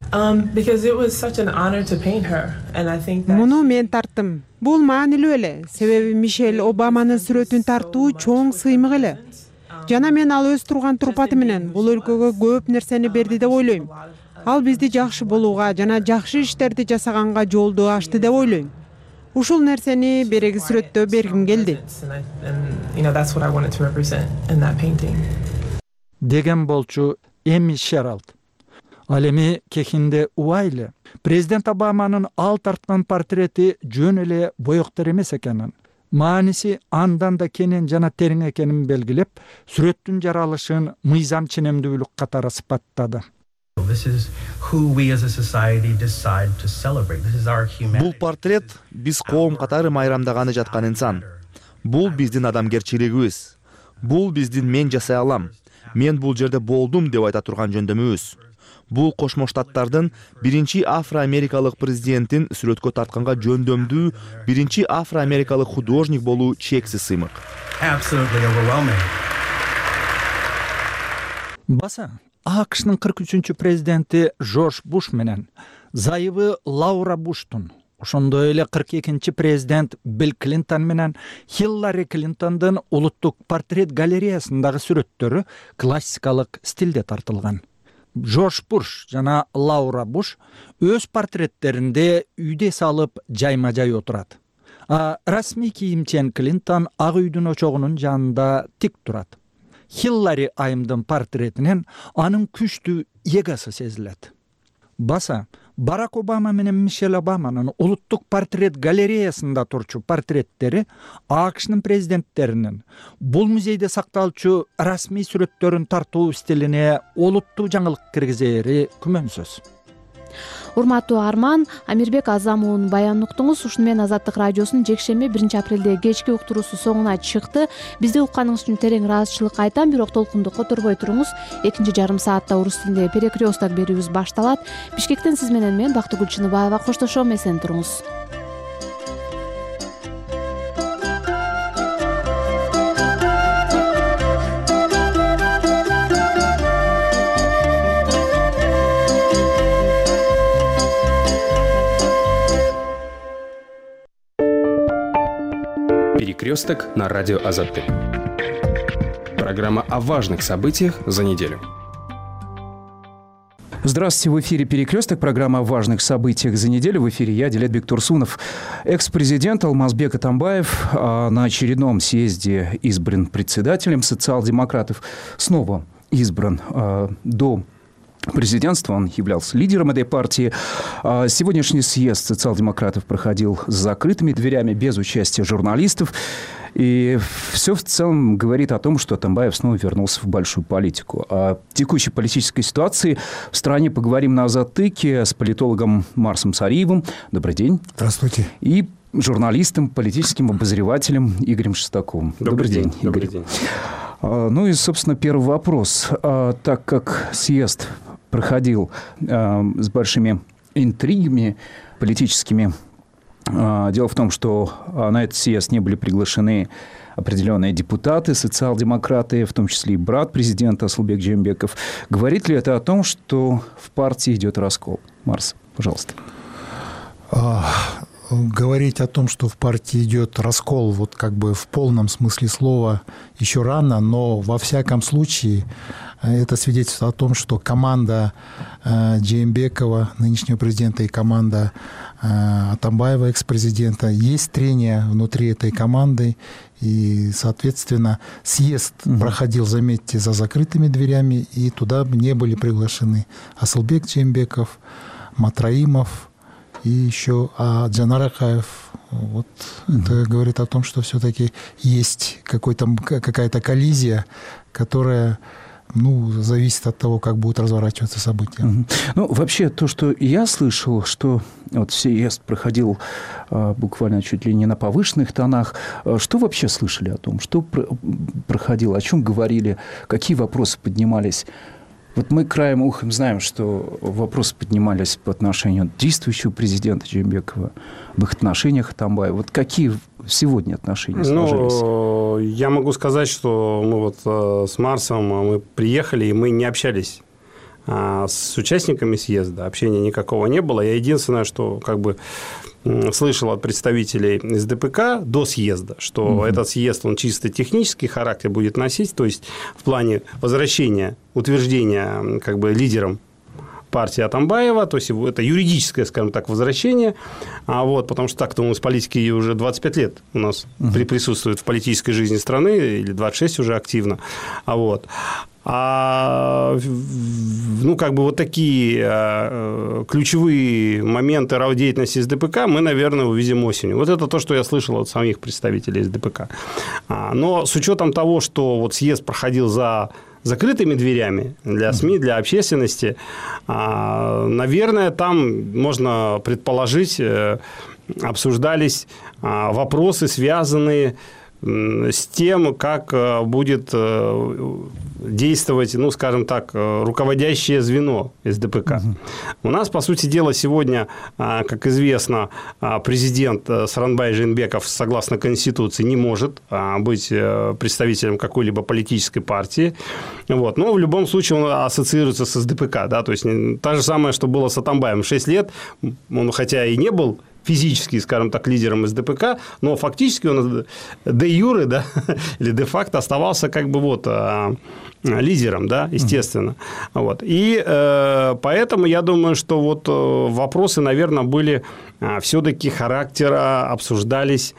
[SPEAKER 13] Муну мен тарттым. Бул маанилүү эле, себеби Мишель Обаманын сүрөтүн тартуу чоң сыймык эле. Жана мен ал өз турган турпаты менен бул өлкөгө көп нерсени берди деп ойлойм. Ал бизди жакшы болууга жана жакшы иштерди жасаганга жолду ачты деп ойлойм. Ушул нерсени береги сүрөттө бергим келди.
[SPEAKER 4] Деген болчу Эмми Шералд. Ал эми Кехинде Уайли президент Обаманын ал тарткан портрети жөн эле боектор эмес экенин, мааниси андан да кенен жана терең экенин белгилеп, сүрөттүн жаралышын мыйзам ченемдүүлүк катары сыпаттады.
[SPEAKER 14] Бул портрет биз коом катары майрамдаганы жаткан инсан. Бул биздин адамгерчилигибиз. Бул биздин мен жасай алам, мен бул жерде болдум деп айта турган жөндөмүбүз. Бул Кошмо Штаттардын биринчи афро-америкалык президентин сүрөткө тартканга жөндөмдүү биринчи афро-америкалык художник болуу чексиз сыймык.
[SPEAKER 4] Баса АКШнын 43-президенти Жорж Буш менен зайыбы Лаура Буштун, ошондой эле 42-нчи президент Билл Клинтон менен Хиллари Клинтондун улуттук портрет галереясындагы сүрөттөрү классикалык стилде тартылган. Джордж Буш жана Лаура Буш өз портреттеринде үйдө салып жайма-жай отурат. Расмий кийимчен Клинтон ак үйдүн очогунун жанында тик турат. Хиллари айымдын портретинен анын күчтүү эгосы сезилет. Баса Барак Обама менен Мишель Обаманын улуттук портрет галереясында турчу портреттери АКШнын президенттеринин бул музейде сакталчу расмий сүрөттөрүн тартуу стилине олуттуу жаңылык киргизери күмөнсүз.
[SPEAKER 1] Урматтуу Арман, Амирбек Азамовдун баянын уктуңуз. Ушуну менен Азаттык радиосунун жекшемби 1-апрелде кечки уктуруусу соңуна чыкты. Бизди укканыңыз үчүн терең ыраазычылык айтам, бирок толкунду которбой туруңуз. Экинчи жарым саатта орус тилинде перекресток берүүбүз башталат. Бишкектен сиз менен мен Бактыгүл Чыныбаева коштошом, эсен туруңуз.
[SPEAKER 15] Перекресток на радио Азаттык. Программа о важных событиях за неделю. Здравствуйте, в эфире «Перекресток», программа о важных событиях за неделю. В эфире я, Дилет Бектурсунов. Экс-президент Алмазбек Атамбаев на очередном съезде избран председателем социал-демократов. Снова избран до президентства, он являлся лидером этой партии. Сегодняшний съезд социал-демократов проходил с закрытыми дверями, без участия журналистов. И все в целом говорит о том, что Атамбаев снова вернулся в большую политику. О текущей политической ситуации в стране поговорим на Азаттыке с политологом Марсом Сариевым. Добрый день.
[SPEAKER 16] Здравствуйте.
[SPEAKER 15] И журналистом, политическим обозревателем Игорем Шестаковым. Добрый день, Игорь.
[SPEAKER 16] Добрый день.
[SPEAKER 15] Ну и, собственно, первый вопрос. Так как съезд проходил с большими интригами политическими, дело в том, что на этот съезд не были приглашены определенные депутаты, социал-демократы, в том числе и брат президента Асылбек Джеймбеков. Говорит ли это о том, что в партии идет раскол? Марс, пожалуйста.
[SPEAKER 16] Говорить о том, что в партии идет раскол, вот как бы в полном смысле слова еще рано, но во всяком случае это свидетельствует о том, что команда Джеймбекова, нынешнего президента, и команда Атамбаева, экс-президента, есть трение внутри этой команды, и, соответственно, съезд проходил, заметьте, за закрытыми дверями, и туда не были приглашены Асылбек Джеймбеков, Матраимов и еще Джанар Акаев. Вот это говорит о том, что все-таки есть какая-то коллизия, которая зависит от того, как будут разворачиваться события.
[SPEAKER 15] Ну, вообще, то, что я слышал, что вот съезд проходил буквально чуть ли не на повышенных тонах. Что вообще слышали о том? Что проходило? О чем говорили? Какие вопросы поднимались? Вот мы краем уха знаем, что вопросы поднимались по отношению действующего президента Джеймбекова, в их отношениях Атамбаева. Вот какие сегодня отношения сложились?
[SPEAKER 10] Я могу сказать, что мы вот с Марсом мы приехали, и мы не общались с участниками съезда. Общения никакого не было. Я единственное, что как бы слышал от представителей из ДПК до съезда, что этот съезд, он чисто технический характер будет носить, то есть в плане возвращения, утверждения как бы лидером партии Атамбаева, то есть это юридическое, скажем так, возвращение, потому что так-то у нас политики уже 25 лет у нас присутствуют в политической жизни страны, или 26 уже активно, вот такие ключевые моменты деятельности СДПК мы, наверное, увидим осенью. Вот это то, что я слышал от самих представителей СДПК. Но с учетом того, что вот съезд проходил за закрытыми дверями для СМИ, для общественности, наверное, там, можно предположить, обсуждались вопросы, связанные
[SPEAKER 17] с тем, как будет действовать, ну, скажем так, руководящее звено СДПК. У нас, по сути дела, сегодня, как известно, президент Сооронбай Жээнбеков, согласно Конституции, не может быть представителем какой-либо политической партии. Вот. Но в любом случае он ассоциируется с СДПК. Да? То есть, то же самое, что было с Атамбаевым. 6 лет, он хотя и не был физически, скажем так, лидером СДПК, но фактически он де юре, да, или де факто оставался как бы вот лидером, да, естественно. Вот. И поэтому я думаю, что вот вопросы, наверное, были все-таки характера, обсуждались,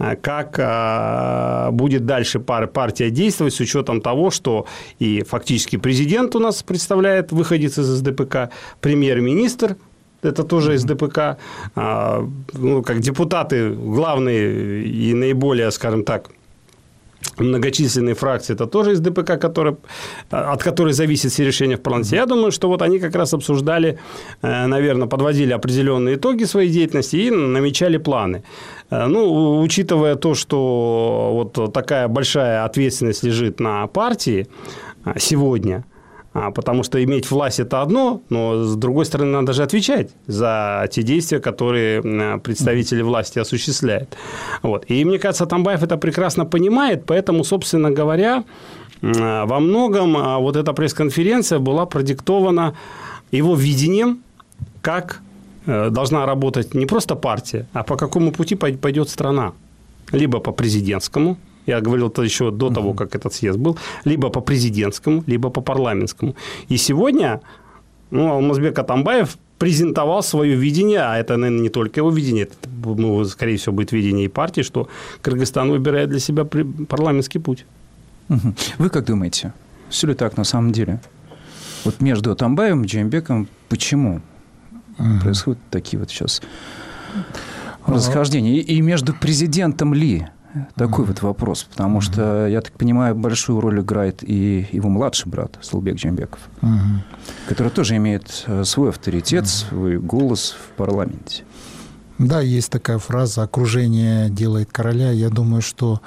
[SPEAKER 17] как будет дальше партия действовать с учетом того, что и фактически президент у нас представляет выходец из СДПК, премьер-министр, это тоже СДПК, ну, как депутаты главные и наиболее, скажем так, многочисленные фракции, это тоже СДПК, от которой зависит все решения в парламенте. Я думаю, что вот они как раз обсуждали, наверное, подводили определенные итоги своей деятельности и намечали планы. Ну, учитывая то, что вот такая большая ответственность лежит на партии сегодня, потому что иметь власть – это одно, но, с другой стороны, надо же отвечать за те действия, которые представители власти осуществляют. Вот. И, мне кажется, Атамбаев это прекрасно понимает, поэтому, собственно говоря, во многом вот эта пресс-конференция была продиктована его видением, как должна работать не просто партия, а по какому пути пойдет страна. Либо по президентскому, я говорил это еще до того, как этот съезд был, либо по президентскому, либо по парламентскому. И сегодня Алмазбек Атамбаев презентовал свое видение, а это, наверное, не только его видение, это, скорее всего, будет видение и партии, что Кыргызстан выбирает для себя парламентский путь.
[SPEAKER 15] Вы как думаете, все ли так на самом деле? Вот между Атамбаевым и Жээнбековым почему происходят такие вот сейчас расхождения? И между президентом ли? Такой вот вопрос, потому что, я так понимаю, большую роль играет и его младший брат Асылбек Жээнбеков, который тоже имеет свой авторитет, свой голос в парламенте.
[SPEAKER 16] Да, есть такая фраза «окружение делает короля». Я думаю, что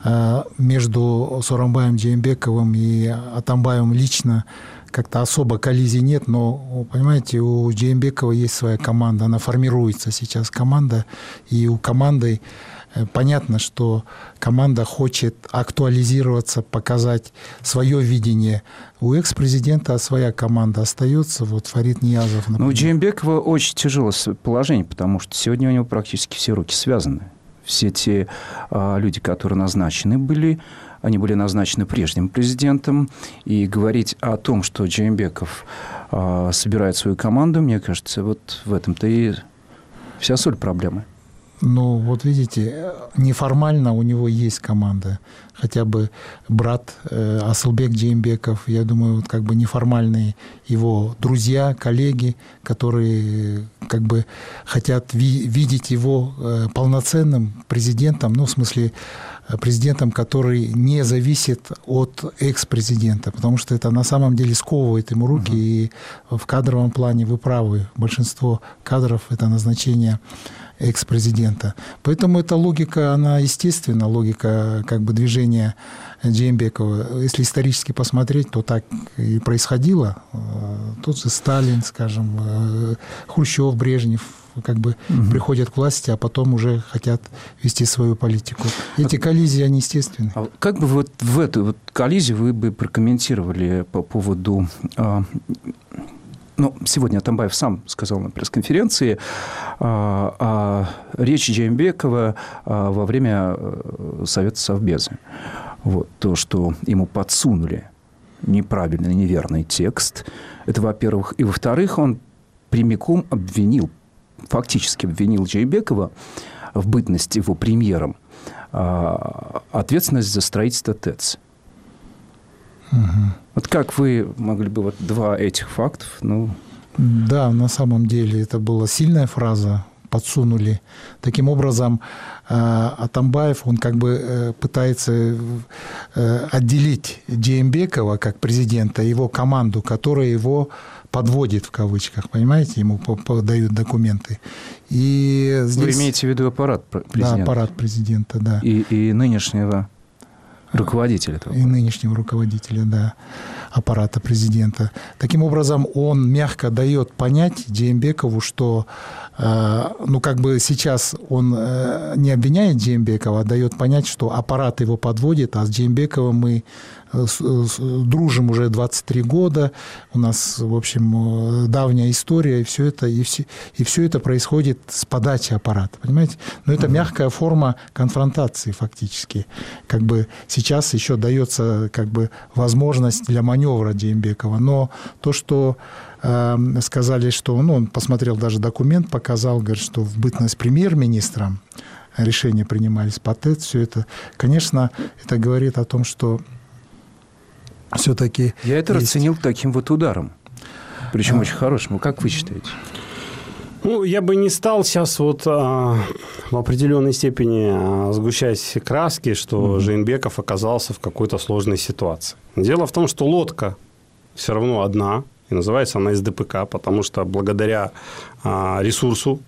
[SPEAKER 16] между Сооронбаем Жээнбековым и Атамбаевым лично как-то особо коллизий нет, но, понимаете, у Жээнбекова есть своя команда, она формируется сейчас, команда, и у команды понятно, что команда хочет актуализироваться, показать свое видение. У экс-президента своя команда остается, вот Фарид Ниязов, например.
[SPEAKER 15] Но у Жээнбекова очень тяжелое положение, потому что сегодня у него практически все руки связаны. Все те люди, которые назначены были, они были назначены прежним президентом. И говорить о том, что Жээнбеков собирает свою команду, мне кажется, вот в этом-то и вся соль проблемы.
[SPEAKER 16] Ну, вот видите, неформально у него есть команда. Хотя бы брат Асылбек Жээнбеков, я думаю, вот как бы неформальные его друзья, коллеги, которые как бы хотят видеть его полноценным президентом, ну, в смысле, президентом, который не зависит от экс-президента, потому что это на самом деле сковывает ему руки, и в кадровом плане вы правы, большинство кадров – это назначение экс-президента. Поэтому эта логика, она естественна, логика как бы движения Жээнбекова. Если исторически посмотреть, то так и происходило. Тот же Сталин, скажем, Хрущев, Брежнев как бы приходят к власти, а потом уже хотят вести свою политику. Эти коллизии, они естественны.
[SPEAKER 15] А как бы вот в эту вот коллизию вы бы прокомментировали по поводу... Ну, сегодня Атамбаев сам сказал на пресс-конференции о речи Жээнбекова во время Совета Совбеза. Вот, то, что ему подсунули неправильный, неверный текст, это, во-первых. И, во-вторых, он прямиком фактически обвинил Жээнбекова в бытности его премьером ответственность за строительство ТЭЦ. Вот как вы могли бы вот два этих фактов?
[SPEAKER 16] Да, на самом деле это была сильная фраза, подсунули. Таким образом, Атамбаев, он как бы пытается отделить Жээнбекова как президента, его команду, которая его подводит в кавычках, понимаете, ему подают документы. И здесь...
[SPEAKER 15] Вы имеете в виду аппарат президента?
[SPEAKER 16] Да, аппарат президента, да.
[SPEAKER 15] И нынешнего руководителя этого.
[SPEAKER 16] И нынешнего руководителя, да, аппарата президента. Таким образом, он мягко дает понять Джеймбекову, что, ну, как бы сейчас он не обвиняет Джеймбекова, а дает понять, что аппарат его подводит, а с Джеймбековым мы дружим уже 23 года, у нас, в общем, давняя история, и все это происходит с подачи аппарата, понимаете? Но это мягкая форма конфронтации фактически. Как бы сейчас еще дается как бы возможность для маневра Джеймбекова, но то, что сказали, что он посмотрел даже документ, показал, говорит, что в бытность премьер-министром решения принимались по ТЭЦ, все это, конечно, это говорит о том, что все-таки...
[SPEAKER 15] Я это расценил таким вот ударом, причем очень хорошим. Как вы считаете?
[SPEAKER 17] Ну, я бы не стал сейчас вот в определенной степени сгущать краски, что Джеймбеков оказался в какой-то сложной ситуации. Дело в том, что лодка все равно одна, и называется она СДПК, потому что благодаря ресурсу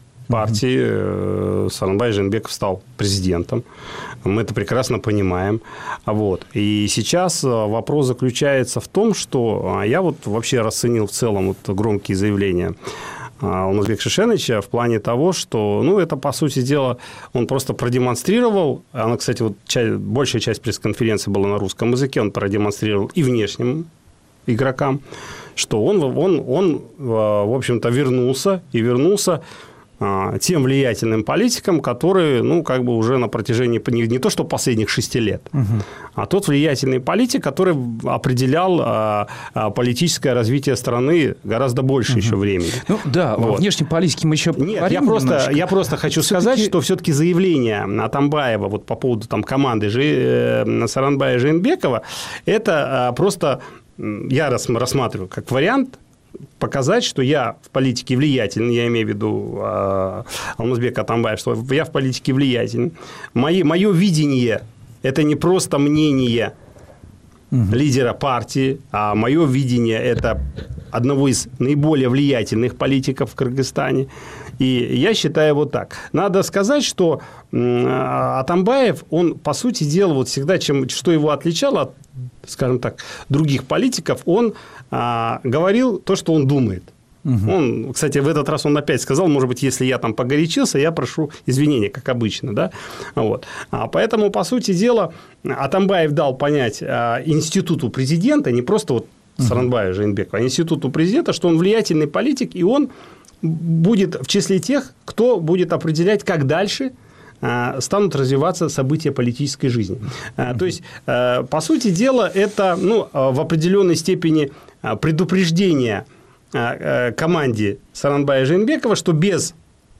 [SPEAKER 17] партии Сооронбай Жээнбеков стал президентом. Мы это прекрасно понимаем. Вот. И сейчас вопрос заключается в том, что я вот вообще расценил в целом вот громкие заявления Алмазбека Шишеновича в плане того, что, ну, это, по сути дела, он просто продемонстрировал, она, кстати, вот большая часть пресс-конференции была на русском языке, он продемонстрировал и внешним игрокам, что он в общем-то, вернулся тем влиятельным политикам, которые, ну, как бы уже на протяжении не то что последних 6 лет, а тот влиятельный политик, который определял политическое развитие страны гораздо больше еще времени.
[SPEAKER 15] Ну, да, во внешней политике мы еще поговорим.
[SPEAKER 17] Нет, я просто хочу сказать, что все-таки заявление Атамбаева вот по поводу там команды Сооронбая Жээнбекова, это просто я рассматриваю как вариант показать, что я в политике влиятельный, я имею в виду Алмазбек Атамбаев, что я в политике влиятельный. Мое видение – это не просто мнение лидера партии, а мое видение – это одного из наиболее влиятельных политиков в Кыргызстане. И я считаю вот так. Надо сказать, что Атамбаев, он, по сути дела, вот всегда, что его отличало от, скажем так, других политиков, он говорил то, что он думает. Он, кстати, в этот раз он опять сказал, может быть, если я там погорячился, я прошу извинения, как обычно. Да? Вот. Поэтому, по сути дела, Атамбаев дал понять институту президента, не просто вот Сооронбаю Жээнбекову, а институту президента, что он влиятельный политик, и он будет в числе тех, кто будет определять, как дальше станут развиваться события политической жизни. То есть, по сути дела, это, ну, в определенной степени предупреждение команде Сооронбая Жээнбекова, что без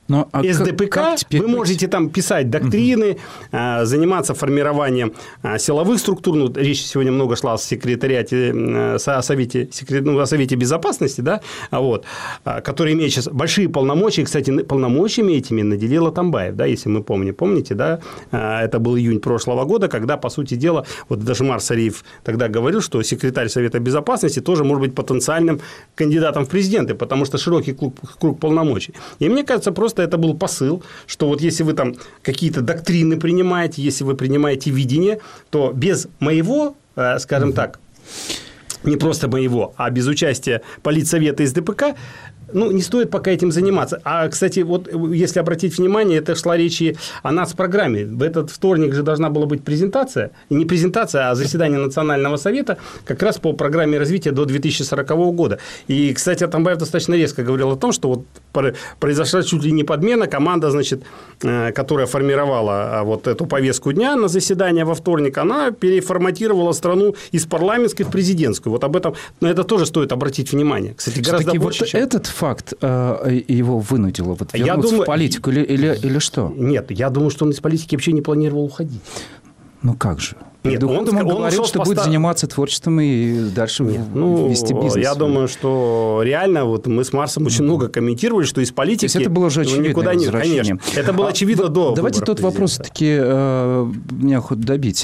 [SPEAKER 17] СДПК вы можете там писать доктрины, заниматься формированием силовых структур. Ну, речь сегодня много шла о секретариате, о Совете Безопасности, да, вот, который имеет сейчас большие полномочия. Кстати, полномочиями этими наделил Атамбаев, да, если мы помним. Помните, да, это был июнь прошлого года, когда, по сути дела, вот даже Жомарт Сариев тогда говорил, что секретарь Совета Безопасности тоже может быть потенциальным кандидатом в президенты, потому что широкий круг полномочий. И мне кажется, просто это был посыл, что вот если вы там какие-то доктрины принимаете, если вы принимаете видение, то без моего, скажем так, не просто моего, а без участия политсовета из ДПК, ну, не стоит пока этим заниматься. А, кстати, вот если обратить внимание, это шла речь и о нацпрограмме. В этот вторник же должна была быть презентация, и не презентация, а заседание Национального совета как раз по программе развития до 2040 года. И, кстати, Атамбаев достаточно резко говорил о том, что вот произошла чуть ли не подмена. Команда, значит, которая формировала вот эту повестку дня на заседание во вторник, она переформатировала страну из парламентской в президентскую. Вот об этом, но это тоже стоит обратить внимание. Кстати, гораздо больше,
[SPEAKER 15] вот чем... этот факт его вынудило вот вернуться в политику или что?
[SPEAKER 17] Нет, я думаю, что он из политики вообще не планировал уходить.
[SPEAKER 15] Ну как же?
[SPEAKER 17] Нет,
[SPEAKER 15] он говорил, что будет заниматься творчеством и дальше вести бизнес.
[SPEAKER 17] Я думаю, что реально вот мы с Марсом очень много комментировали, что из политики...
[SPEAKER 15] То есть это было уже очевидное возвращение.
[SPEAKER 17] Конечно, это было очевидно до
[SPEAKER 15] Давайте тот вопрос все-таки меня хоть добить.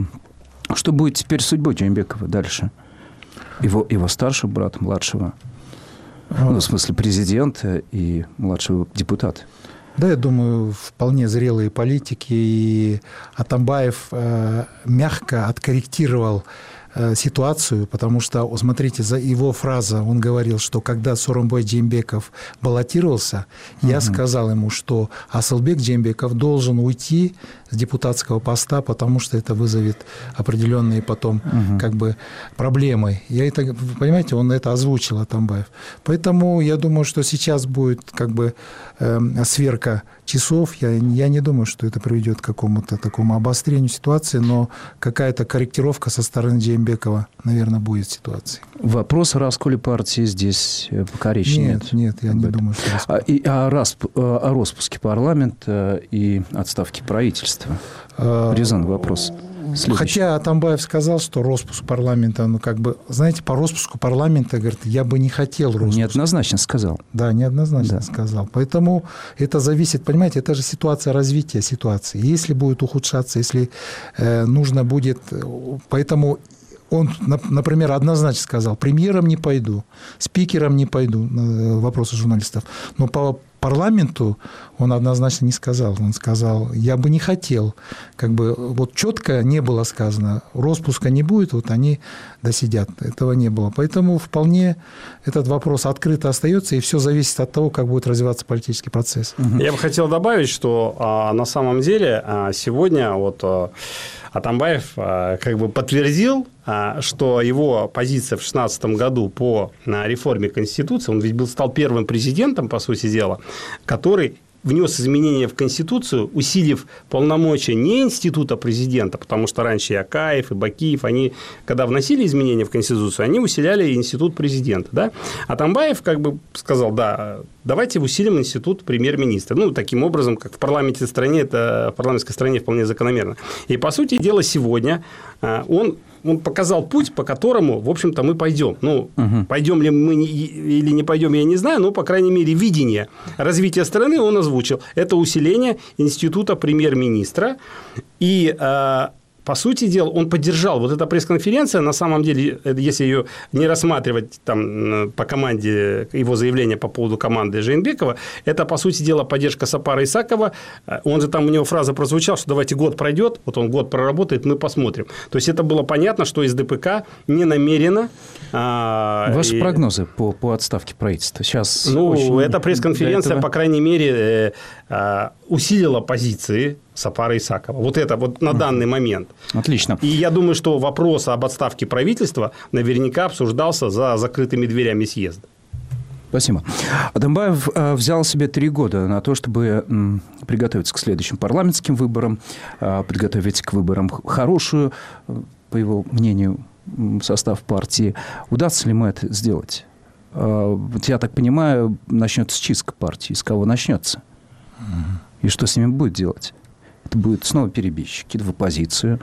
[SPEAKER 15] Что будет теперь с судьбой Джеймбекова дальше? Его старшего брата, младшего? Ну, в смысле президента и младшего депутата.
[SPEAKER 16] Да, я думаю, вполне зрелые политики, и Атамбаев мягко откорректировал ситуацию, потому что, смотрите, за его фраза, он говорил, что когда Сооронбай Жээнбеков баллотировался, я сказал ему, что Асылбек Жээнбеков должен уйти с депутатского поста, потому что это вызовет определенные потом как бы проблемы. Я это, понимаете, он это озвучил, Атамбаев. Поэтому я думаю, что сейчас будет как бы сверка часов. Я не думаю, что это приведет к какому-то такому обострению ситуации, но какая-то корректировка со стороны Жээнбекова, наверное, будет в ситуации.
[SPEAKER 15] Вопрос о расколе партии здесь пока речи нет.
[SPEAKER 16] Нет, я не думаю, что
[SPEAKER 15] о распуске парламента и отставке правительства. Резонный вопрос.
[SPEAKER 16] Хотя Атамбаев сказал, что распуск парламента, ну, как бы, знаете, по распуску парламента, говорит, я бы не хотел распуск.
[SPEAKER 15] Неоднозначно сказал.
[SPEAKER 16] Да, неоднозначно сказал. Поэтому это зависит, понимаете, это же ситуация развития ситуации. Если будет ухудшаться, если нужно будет... Поэтому он, например, однозначно сказал, премьером не пойду, спикером не пойду, на вопросы журналистов. Но по парламенту он однозначно не сказал. Он сказал, я бы не хотел. Как бы вот четко не было сказано, распуска не будет, вот они досидят. Этого не было. Поэтому вполне этот вопрос открыто остается, и все зависит от того, как будет развиваться политический процесс.
[SPEAKER 17] Я бы хотел добавить, что на самом деле сегодня вот Атамбаев как бы подтвердил, что его позиция в 2016 году по реформе Конституции, он ведь стал первым президентом, по сути дела, который внес изменения в Конституцию, усилив полномочия не института президента, потому что раньше и Акаев, и Бакиев, они, когда вносили изменения в Конституцию, они усиляли институт президента. Да? Атамбаев как бы сказал, да, давайте усилим институт премьер-министра. Ну, таким образом, как в парламентской стране вполне закономерно. И, по сути дела, сегодня он показал путь, по которому, в общем-то, мы пойдем. Ну, пойдем ли мы или не пойдем, я не знаю, но, по крайней мере, видение развития страны он озвучил. Это усиление института премьер-министра. И, по сути дела, он поддержал. Вот эта пресс-конференция, на самом деле, если ее не рассматривать там, по команде, его заявление по поводу команды Жээнбекова, это, по сути дела, поддержка Сапара Исакова. Он же там, у него фраза прозвучала, что давайте год пройдет, вот он год проработает, мы посмотрим. То есть, это было понятно, что СДПК не намерено...
[SPEAKER 15] Ваши прогнозы по отставке правительства? Сейчас
[SPEAKER 17] эта пресс-конференция, по крайней мере, усилила позиции Сапара Исакова. Вот это вот на данный момент.
[SPEAKER 15] Отлично.
[SPEAKER 17] И я думаю, что вопрос об отставке правительства наверняка обсуждался за закрытыми дверями съезда.
[SPEAKER 15] Спасибо. Атамбаев взял себе 3 года на то, чтобы приготовиться к следующим парламентским выборам, приготовить к выборам хорошую, по его мнению, состав партии. Удастся ли ему это сделать? Вот я так понимаю, начнется чистка партии. С кого начнется? И что с ними будет делать? Это будет снова перебежчики в оппозицию.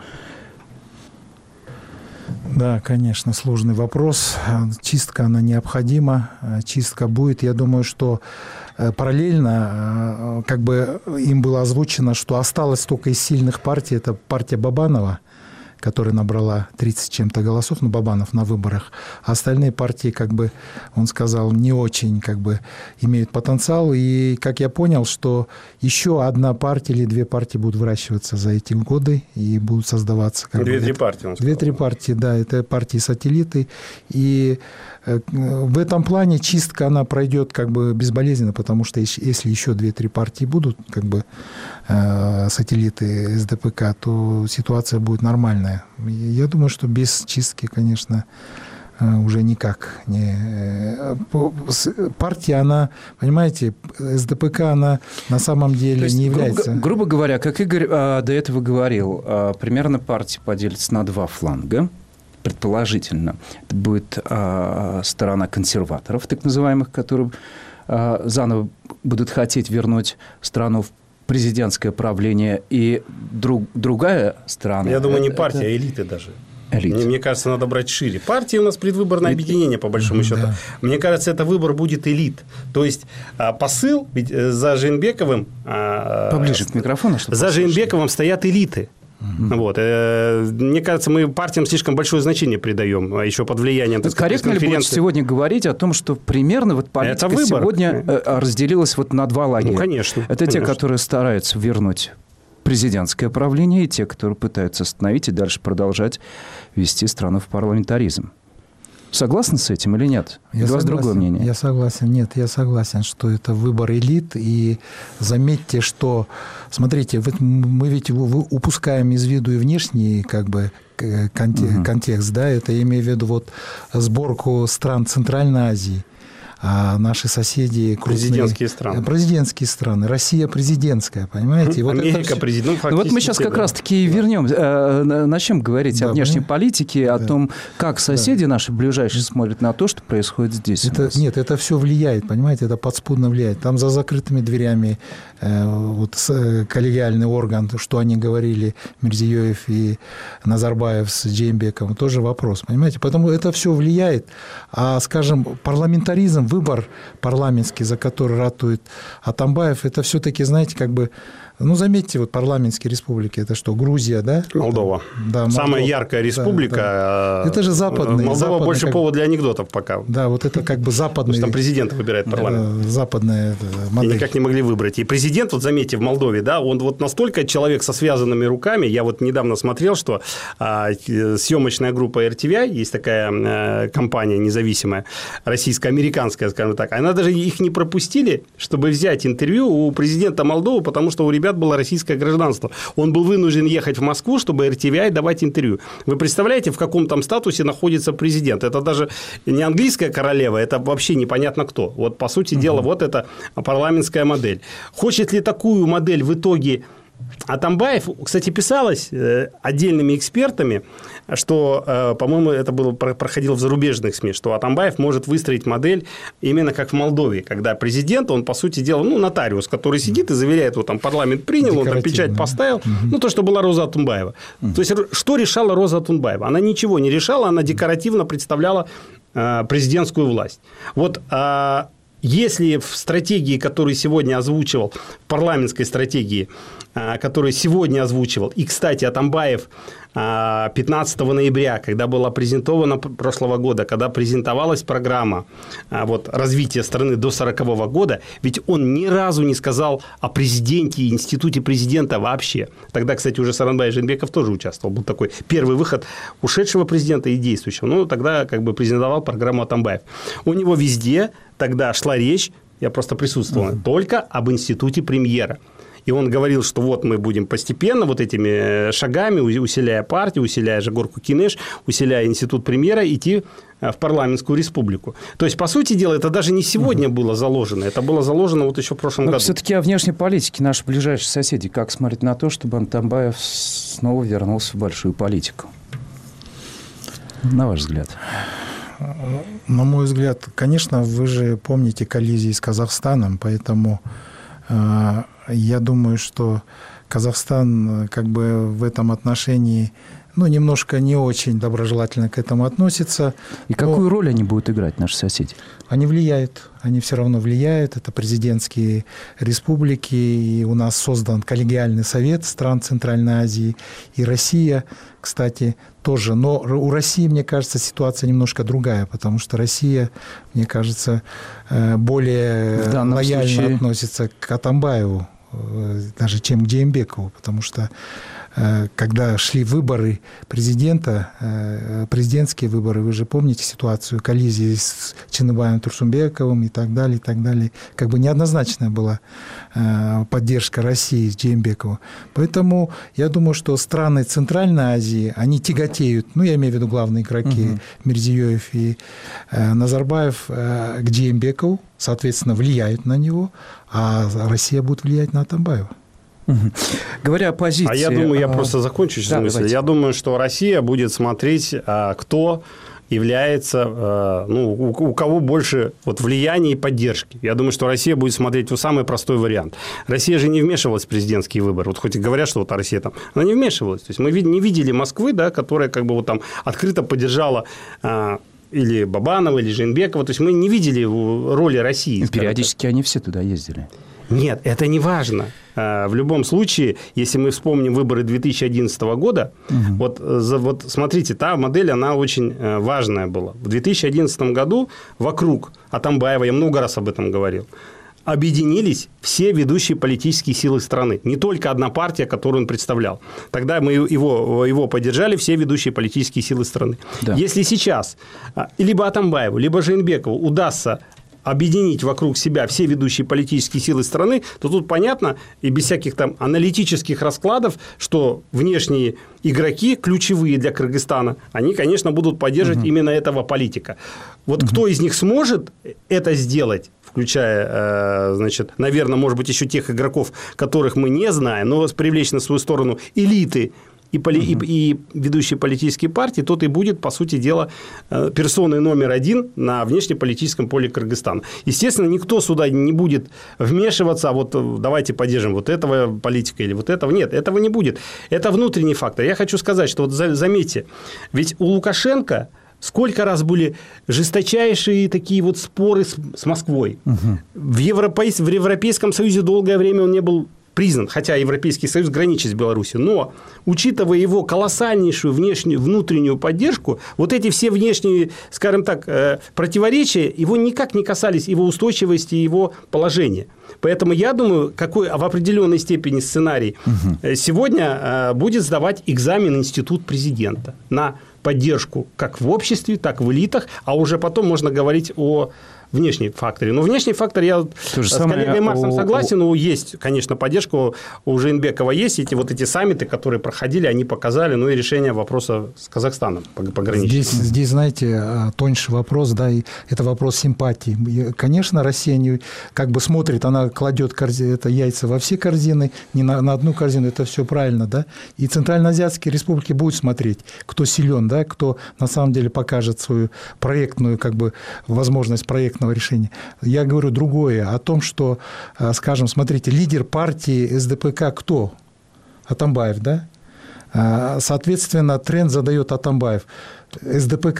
[SPEAKER 16] Да, конечно, сложный вопрос. Чистка, она необходима. Чистка будет. Я думаю, что параллельно как бы им было озвучено, что осталось только из сильных партий. Это партия Бабанова, которая набрала 30 чем-то голосов, Бабанов на выборах. А остальные партии, как бы, он сказал, не очень как бы имеют потенциал. И, как я понял, что еще одна партия или 2 партии будут выращиваться за эти годы и будут создаваться...
[SPEAKER 17] 2-3 партии, он сказал. 2-3
[SPEAKER 16] партии, да, это партии-сателлиты. И в этом плане чистка, она пройдет как бы безболезненно, потому что если еще 2-3 партии будут как бы сателлиты СДПК, то ситуация будет нормальная. Я думаю, что без чистки, конечно, уже никак не... Партия, она, понимаете, СДПК, она на самом деле не является...
[SPEAKER 15] Грубо говоря, как Игорь до этого говорил, примерно партия поделится на 2 фланга. Предположительно, это будет сторона консерваторов, так называемых, которые заново будут хотеть вернуть страну в президентское правление, и другая сторона...
[SPEAKER 17] Я думаю, не партия, а элиты даже. Мне кажется, надо брать шире. Партии у нас предвыборное объединение, по большому счету. Да. Мне кажется, это выбор будет элит. То есть, посыл, ведь за Жээнбековым...
[SPEAKER 15] Поближе к микрофону.
[SPEAKER 17] За Жээнбековым стоят элиты. Вот. Мне кажется, мы партиям слишком большое значение придаем, а еще под влиянием...
[SPEAKER 15] Корректно ли будет сегодня говорить о том, что примерно вот политика сегодня разделилась вот на два лагеря?
[SPEAKER 17] Ну, конечно.
[SPEAKER 15] Это те, которые стараются вернуть президентское правление, и те, которые пытаются остановить и дальше продолжать вести страну в парламентаризм. Согласны с этим или нет?
[SPEAKER 16] Я
[SPEAKER 15] у вас другое мнение?
[SPEAKER 16] Я согласен. Нет, я согласен, что это выбор элит. И заметьте, что, смотрите, мы ведь упускаем из виду и внешний как бы контекст, да, это я имею в виду вот сборку стран Центральной Азии. А наши соседи
[SPEAKER 17] президентские страны.
[SPEAKER 16] Президентские страны. Россия президентская, понимаете? Вот
[SPEAKER 17] Америка президент.
[SPEAKER 15] Ну, вот мы сейчас как раз-таки вернем, начнем говорить о внешней политике, о том, как соседи наши ближайшие смотрят на то, что происходит здесь.
[SPEAKER 16] Нет, это все влияет, понимаете, это подспудно влияет. Там за закрытыми дверями вот коллегиальный орган, что они говорили, Мирзиёев и Назарбаев с Джеймбековым, тоже вопрос, понимаете? Поэтому это все влияет. А, скажем, парламентаризм, выбор парламентский, за который ратует Атамбаев, это все-таки, знаете, как бы, ну, заметьте, вот парламентские республики, это что, Грузия, да?
[SPEAKER 17] Молдова.
[SPEAKER 16] Да,
[SPEAKER 17] самая яркая республика.
[SPEAKER 16] Да. Это же западный.
[SPEAKER 17] Молдова больше повод для анекдотов пока.
[SPEAKER 16] Да, вот это как бы западный.
[SPEAKER 17] Там президента выбирает парламент.
[SPEAKER 16] Западная модель.
[SPEAKER 17] И никак не могли выбрать. И президент, вот заметьте, в Молдове, да, он вот настолько человек со связанными руками. Я вот недавно смотрел, что съемочная группа RTVI, есть такая компания независимая, российско-американская, скажем так, она даже их не пропустили, чтобы взять интервью у президента Молдовы, потому что у ребят было российское гражданство. Он был вынужден ехать в Москву, чтобы RTVI давать интервью. Вы представляете, в каком там статусе находится президент? Это даже не английская королева, это вообще непонятно кто. Вот, по сути дела, вот это парламентская модель. Хочет ли такую модель в итоге Атамбаев? Кстати, писалось отдельными экспертами, что, по-моему, это проходило в зарубежных СМИ, что Атамбаев может выстроить модель именно как в Молдове, когда президент, он, по сути дела, ну, нотариус, который сидит и заверяет, вот там парламент принял, он там печать поставил, ну, то, что была Роза Атунбаева. То есть, что решала Роза Атунбаева? Она ничего не решала, она декоративно представляла президентскую власть. Вот если в стратегии, которую сегодня озвучивал, в парламентской стратегии, которую сегодня озвучивал, и, кстати, Атамбаев 15 ноября, когда была презентована прошлого года, когда презентовалась программа вот, развития страны до 40-го года, ведь он ни разу не сказал о президенте и институте президента вообще. Тогда, кстати, уже Сооронбай Жээнбеков тоже участвовал. Был такой первый выход ушедшего президента и действующего. Ну, тогда как бы презентовал программу Атамбаев. У него везде тогда шла речь, я просто присутствовал, только об институте премьера. И он говорил, что вот мы будем постепенно вот этими шагами, усиляя партию, усиляя Жагорку Кинеш, усиляя институт премьера, идти в парламентскую республику. То есть, по сути дела, это даже не сегодня было заложено, это было заложено вот еще в прошлом году.
[SPEAKER 15] Все-таки о внешней политике наши ближайшие соседи как смотрят на то, чтобы Атамбаев снова вернулся в большую политику? На ваш взгляд?
[SPEAKER 16] На мой взгляд, конечно, вы же помните коллизии с Казахстаном, поэтому я думаю, что Казахстан как бы в этом отношении, ну, немножко не очень доброжелательно к этому относится.
[SPEAKER 15] И какую роль они будут играть, наши соседи?
[SPEAKER 16] Они влияют, они все равно влияют. Это президентские республики, и у нас создан коллегиальный совет стран Центральной Азии, и Россия, кстати, тоже. Но у России, мне кажется, ситуация немножко другая, потому что Россия, мне кажется, более лояльно относится к Атамбаеву, даже чем к Джеймбекову, потому что когда шли выборы президента, президентские выборы, вы же помните ситуацию коллизии с Чыныбаевым Турсунбековым и так далее, как бы неоднозначная была поддержка России с Джеймбековым. Поэтому я думаю, что страны Центральной Азии, они тяготеют, ну, я имею в виду главные игроки Мирзиёев и Назарбаев, к Джеймбекову, соответственно, влияют на него, а Россия будет влиять на Атамбаева.
[SPEAKER 15] Говоря о позиции...
[SPEAKER 17] А я думаю, я просто закончу сейчас мысль.
[SPEAKER 15] Давайте.
[SPEAKER 17] Я думаю, что Россия будет смотреть, кто является, ну, у кого больше вот влияния и поддержки. Я думаю, что Россия будет смотреть в самый простой вариант. Россия же не вмешивалась в президентские выборы. Вот хоть и говорят, что вот Россия там... Она не вмешивалась. То есть, мы не видели Москвы, да, которая как бы вот там открыто поддержала... или Бабанова, или Жээнбекова. То есть, мы не видели роли России.
[SPEAKER 15] Периодически они все туда ездили.
[SPEAKER 17] Нет, это не важно. В любом случае, если мы вспомним выборы 2011 года, вот смотрите, та модель, она очень важная была. В 2011 году вокруг Атамбаева, я много раз об этом говорил, объединились все ведущие политические силы страны. Не только одна партия, которую он представлял. Тогда мы его поддержали все ведущие политические силы страны. Да. Если сейчас либо Атамбаеву, либо Жээнбекову удастся объединить вокруг себя все ведущие политические силы страны, то тут понятно, и без всяких там аналитических раскладов, что внешние игроки, ключевые для Кыргызстана, они, конечно, будут поддерживать именно этого политика. Вот кто из них сможет это сделать, включая, значит, наверное, может быть, еще тех игроков, которых мы не знаем, но привлечь на свою сторону элиты и ведущие политические партии, тот и будет, по сути дела, персоной номер один на внешнеполитическом поле Кыргызстана. Естественно, никто сюда не будет вмешиваться, а вот давайте поддержим вот этого политика или вот этого. Нет, этого не будет. Это внутренний фактор. Я хочу сказать, что вот заметьте, ведь у Лукашенко сколько раз были жесточайшие такие вот споры с Москвой. В Европейском Союзе долгое время он не был признан, хотя Европейский Союз граничит с Беларусью, но, учитывая его колоссальнейшую внутреннюю поддержку, вот эти все внешние, скажем так, противоречия, его никак не касались его устойчивости и его положения. Поэтому я думаю, какой в определенной степени сценарий сегодня будет сдавать экзамен институт президента на поддержку как в обществе, так и в элитах, а уже потом можно говорить о внешней факторе. Но внешний фактор, я с коллегой Марсом согласен, есть, конечно, поддержка у Жээнбекова есть. Эти саммиты, которые проходили, они показали, и решение вопроса с Казахстаном пограничным.
[SPEAKER 16] Здесь, знаете, тоньше вопрос, да, и это вопрос симпатии. И, конечно, Россия не как бы смотрит, она кладет яйца во все корзины, не на одну корзину, это все правильно, да. И Центральноазиатские республики будут смотреть, кто силен, да, кто на самом деле покажет свою проектную, как бы, возможность проектного решения. Я говорю другое, о том, что, скажем, смотрите, лидер партии СДПК кто? Атамбаев, да? Соответственно, тренд задает Атамбаев. СДПК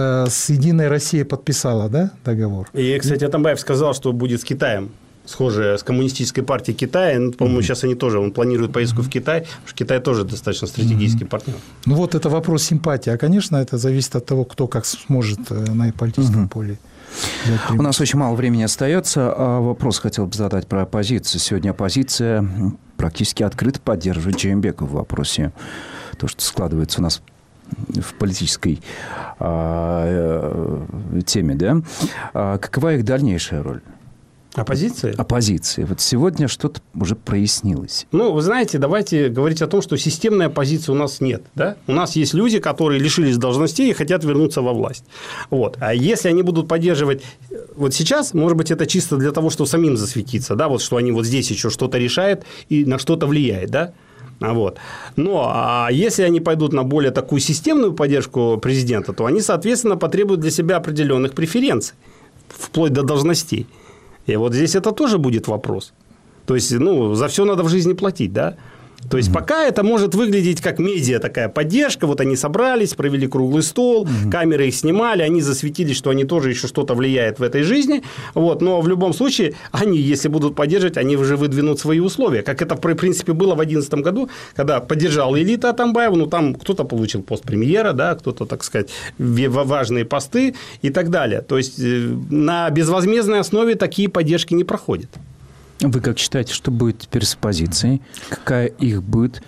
[SPEAKER 16] с «Единой Россией» подписала, да, договор?
[SPEAKER 17] И, кстати, Атамбаев сказал, что будет с Китаем, схожее с коммунистической партией Китая. По-моему, сейчас они тоже, он планирует поездку в Китай, потому что Китай тоже достаточно стратегический партнер.
[SPEAKER 16] Ну, вот это вопрос симпатии. А, конечно, это зависит от того, кто как сможет на политическом поле.
[SPEAKER 15] У нас очень мало времени остается. Вопрос хотел бы задать про оппозицию. Сегодня оппозиция практически открыто поддерживает Жээнбекова в вопросе. То, что складывается у нас в политической теме, да? Какова их дальнейшая роль?
[SPEAKER 17] Оппозиции?
[SPEAKER 15] Оппозиции. Вот сегодня что-то уже прояснилось.
[SPEAKER 17] Вы знаете, давайте говорить о том, что системной оппозиции у нас нет. Да? У нас есть люди, которые лишились должностей и хотят вернуться во власть. Вот. А если они будут поддерживать... Вот сейчас, может быть, это чисто для того, чтобы самим засветиться, да? Вот, что они вот здесь еще что-то решают и на что-то влияют, да? Вот. Но если они пойдут на более такую системную поддержку президента, то они, соответственно, потребуют для себя определенных преференций, вплоть до должностей. И вот здесь это тоже будет вопрос. То есть, за все надо в жизни платить, да? То есть, пока это может выглядеть как медиа такая поддержка. Вот они собрались, провели круглый стол, камеры их снимали, они засветились, что они тоже еще что-то влияют в этой жизни. Вот. Но в любом случае, они, если будут поддерживать, они уже выдвинут свои условия. Как это, в принципе, было в 2011 году, когда поддержала элита Атамбаева. Там кто-то получил пост премьера, да, кто-то, так сказать, важные посты и так далее. То есть, на безвозмездной основе такие поддержки не проходят.
[SPEAKER 15] Вы как считаете, что будет теперь с оппозицией? Какая их будет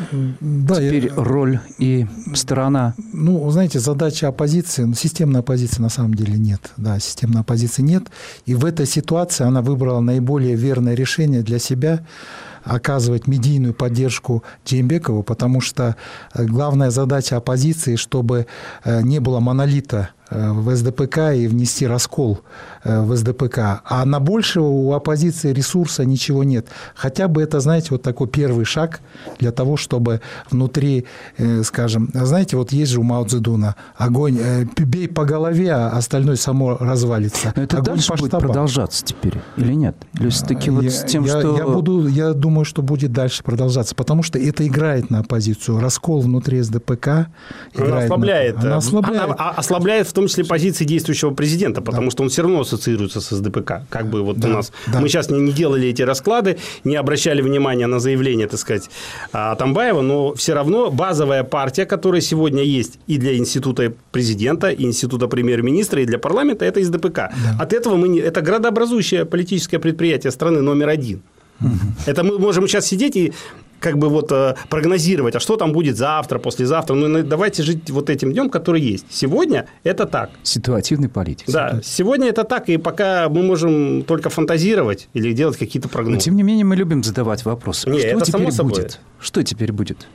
[SPEAKER 15] теперь роль и сторона?
[SPEAKER 16] Знаете, задача оппозиции, системной оппозиции на самом деле нет. Да, системной оппозиции нет. И в этой ситуации она выбрала наиболее верное решение для себя – оказывать медийную поддержку Жээнбекову, потому что главная задача оппозиции, чтобы не было монолита в СДПК и внести раскол в СДПК. А на большего у оппозиции ресурса ничего нет. Хотя бы это, знаете, вот такой первый шаг для того, чтобы внутри, скажем, знаете, вот есть же у Мао Цзэдуна огонь, бей по голове, а остальное само развалится.
[SPEAKER 15] Но это
[SPEAKER 16] огонь
[SPEAKER 15] дальше будет продолжаться теперь или нет? Или все-таки вот с тем, что...
[SPEAKER 16] Я думаю, что будет дальше продолжаться, потому что это играет на оппозицию. Раскол внутри СДПК играет.
[SPEAKER 17] Она ослабляет в том числе позиции действующего президента, потому что он все равно ассоциируется с СДПК. Как бы вот у нас... Мы сейчас не делали эти расклады, не обращали внимания на заявление, так сказать, Атамбаева, но все равно базовая партия, которая сегодня есть и для института президента, и института премьер-министра, и для парламента, это СДПК. От этого это градообразующее политическое предприятие страны номер один. Это мы можем сейчас сидеть и как бы вот прогнозировать, а что там будет завтра, послезавтра. Ну, давайте жить вот этим днем, который есть. Сегодня это так.
[SPEAKER 15] Ситуативный политик.
[SPEAKER 17] Да, сегодня это так, и пока мы можем только фантазировать или делать какие-то прогнозы.
[SPEAKER 15] Но, тем не менее, мы любим задавать вопросы.
[SPEAKER 17] Нет,
[SPEAKER 15] что
[SPEAKER 17] это
[SPEAKER 15] теперь
[SPEAKER 17] само собой.
[SPEAKER 15] будет? Что теперь будет?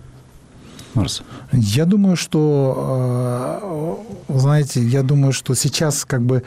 [SPEAKER 15] Марс.
[SPEAKER 16] Я думаю, что, знаете, сейчас как бы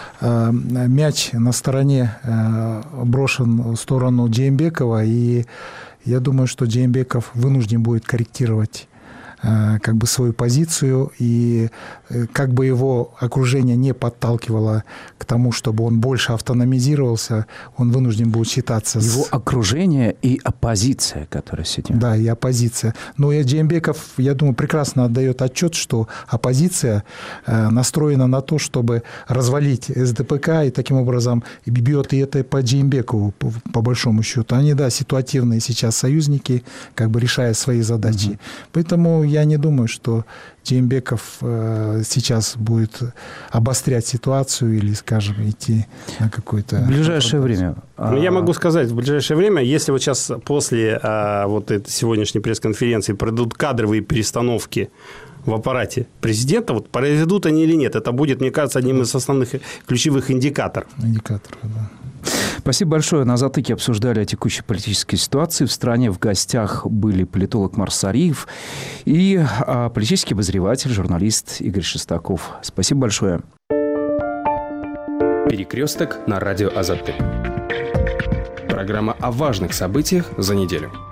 [SPEAKER 16] мяч на стороне брошен в сторону Джеймбекова, и я думаю, что Джеймбеков вынужден будет корректировать как бы свою позицию, и как бы его окружение не подталкивало к тому, чтобы он больше автономизировался, он вынужден будет считаться
[SPEAKER 15] его окружение и оппозиция, которая сидит.
[SPEAKER 16] Да, и оппозиция. Но Джеймбеков, я думаю, прекрасно отдает отчет, что оппозиция настроена на то, чтобы развалить СДПК, и таким образом бьет и это по Джеймбекову, по большому счету. Они, да, ситуативные сейчас союзники, как бы решая свои задачи. Поэтому я не думаю, что Джеймбеков сейчас будет обострять ситуацию или, скажем, идти на какой-то...
[SPEAKER 15] В ближайшее время.
[SPEAKER 17] Я могу сказать, в ближайшее время, если вот сейчас после вот этой сегодняшней пресс-конференции пройдут кадровые перестановки в аппарате президента, вот произойдут они или нет, это будет, мне кажется, одним из основных ключевых индикаторов.
[SPEAKER 16] Индикаторов, да.
[SPEAKER 15] Спасибо большое. На «Затыке» обсуждали о текущей политической ситуации в стране. В гостях были политолог Марс Сариев и политический обозреватель, журналист Игорь Шестаков. Спасибо большое.
[SPEAKER 18] «Перекресток» на радио «Азатык». Программа о важных событиях за неделю.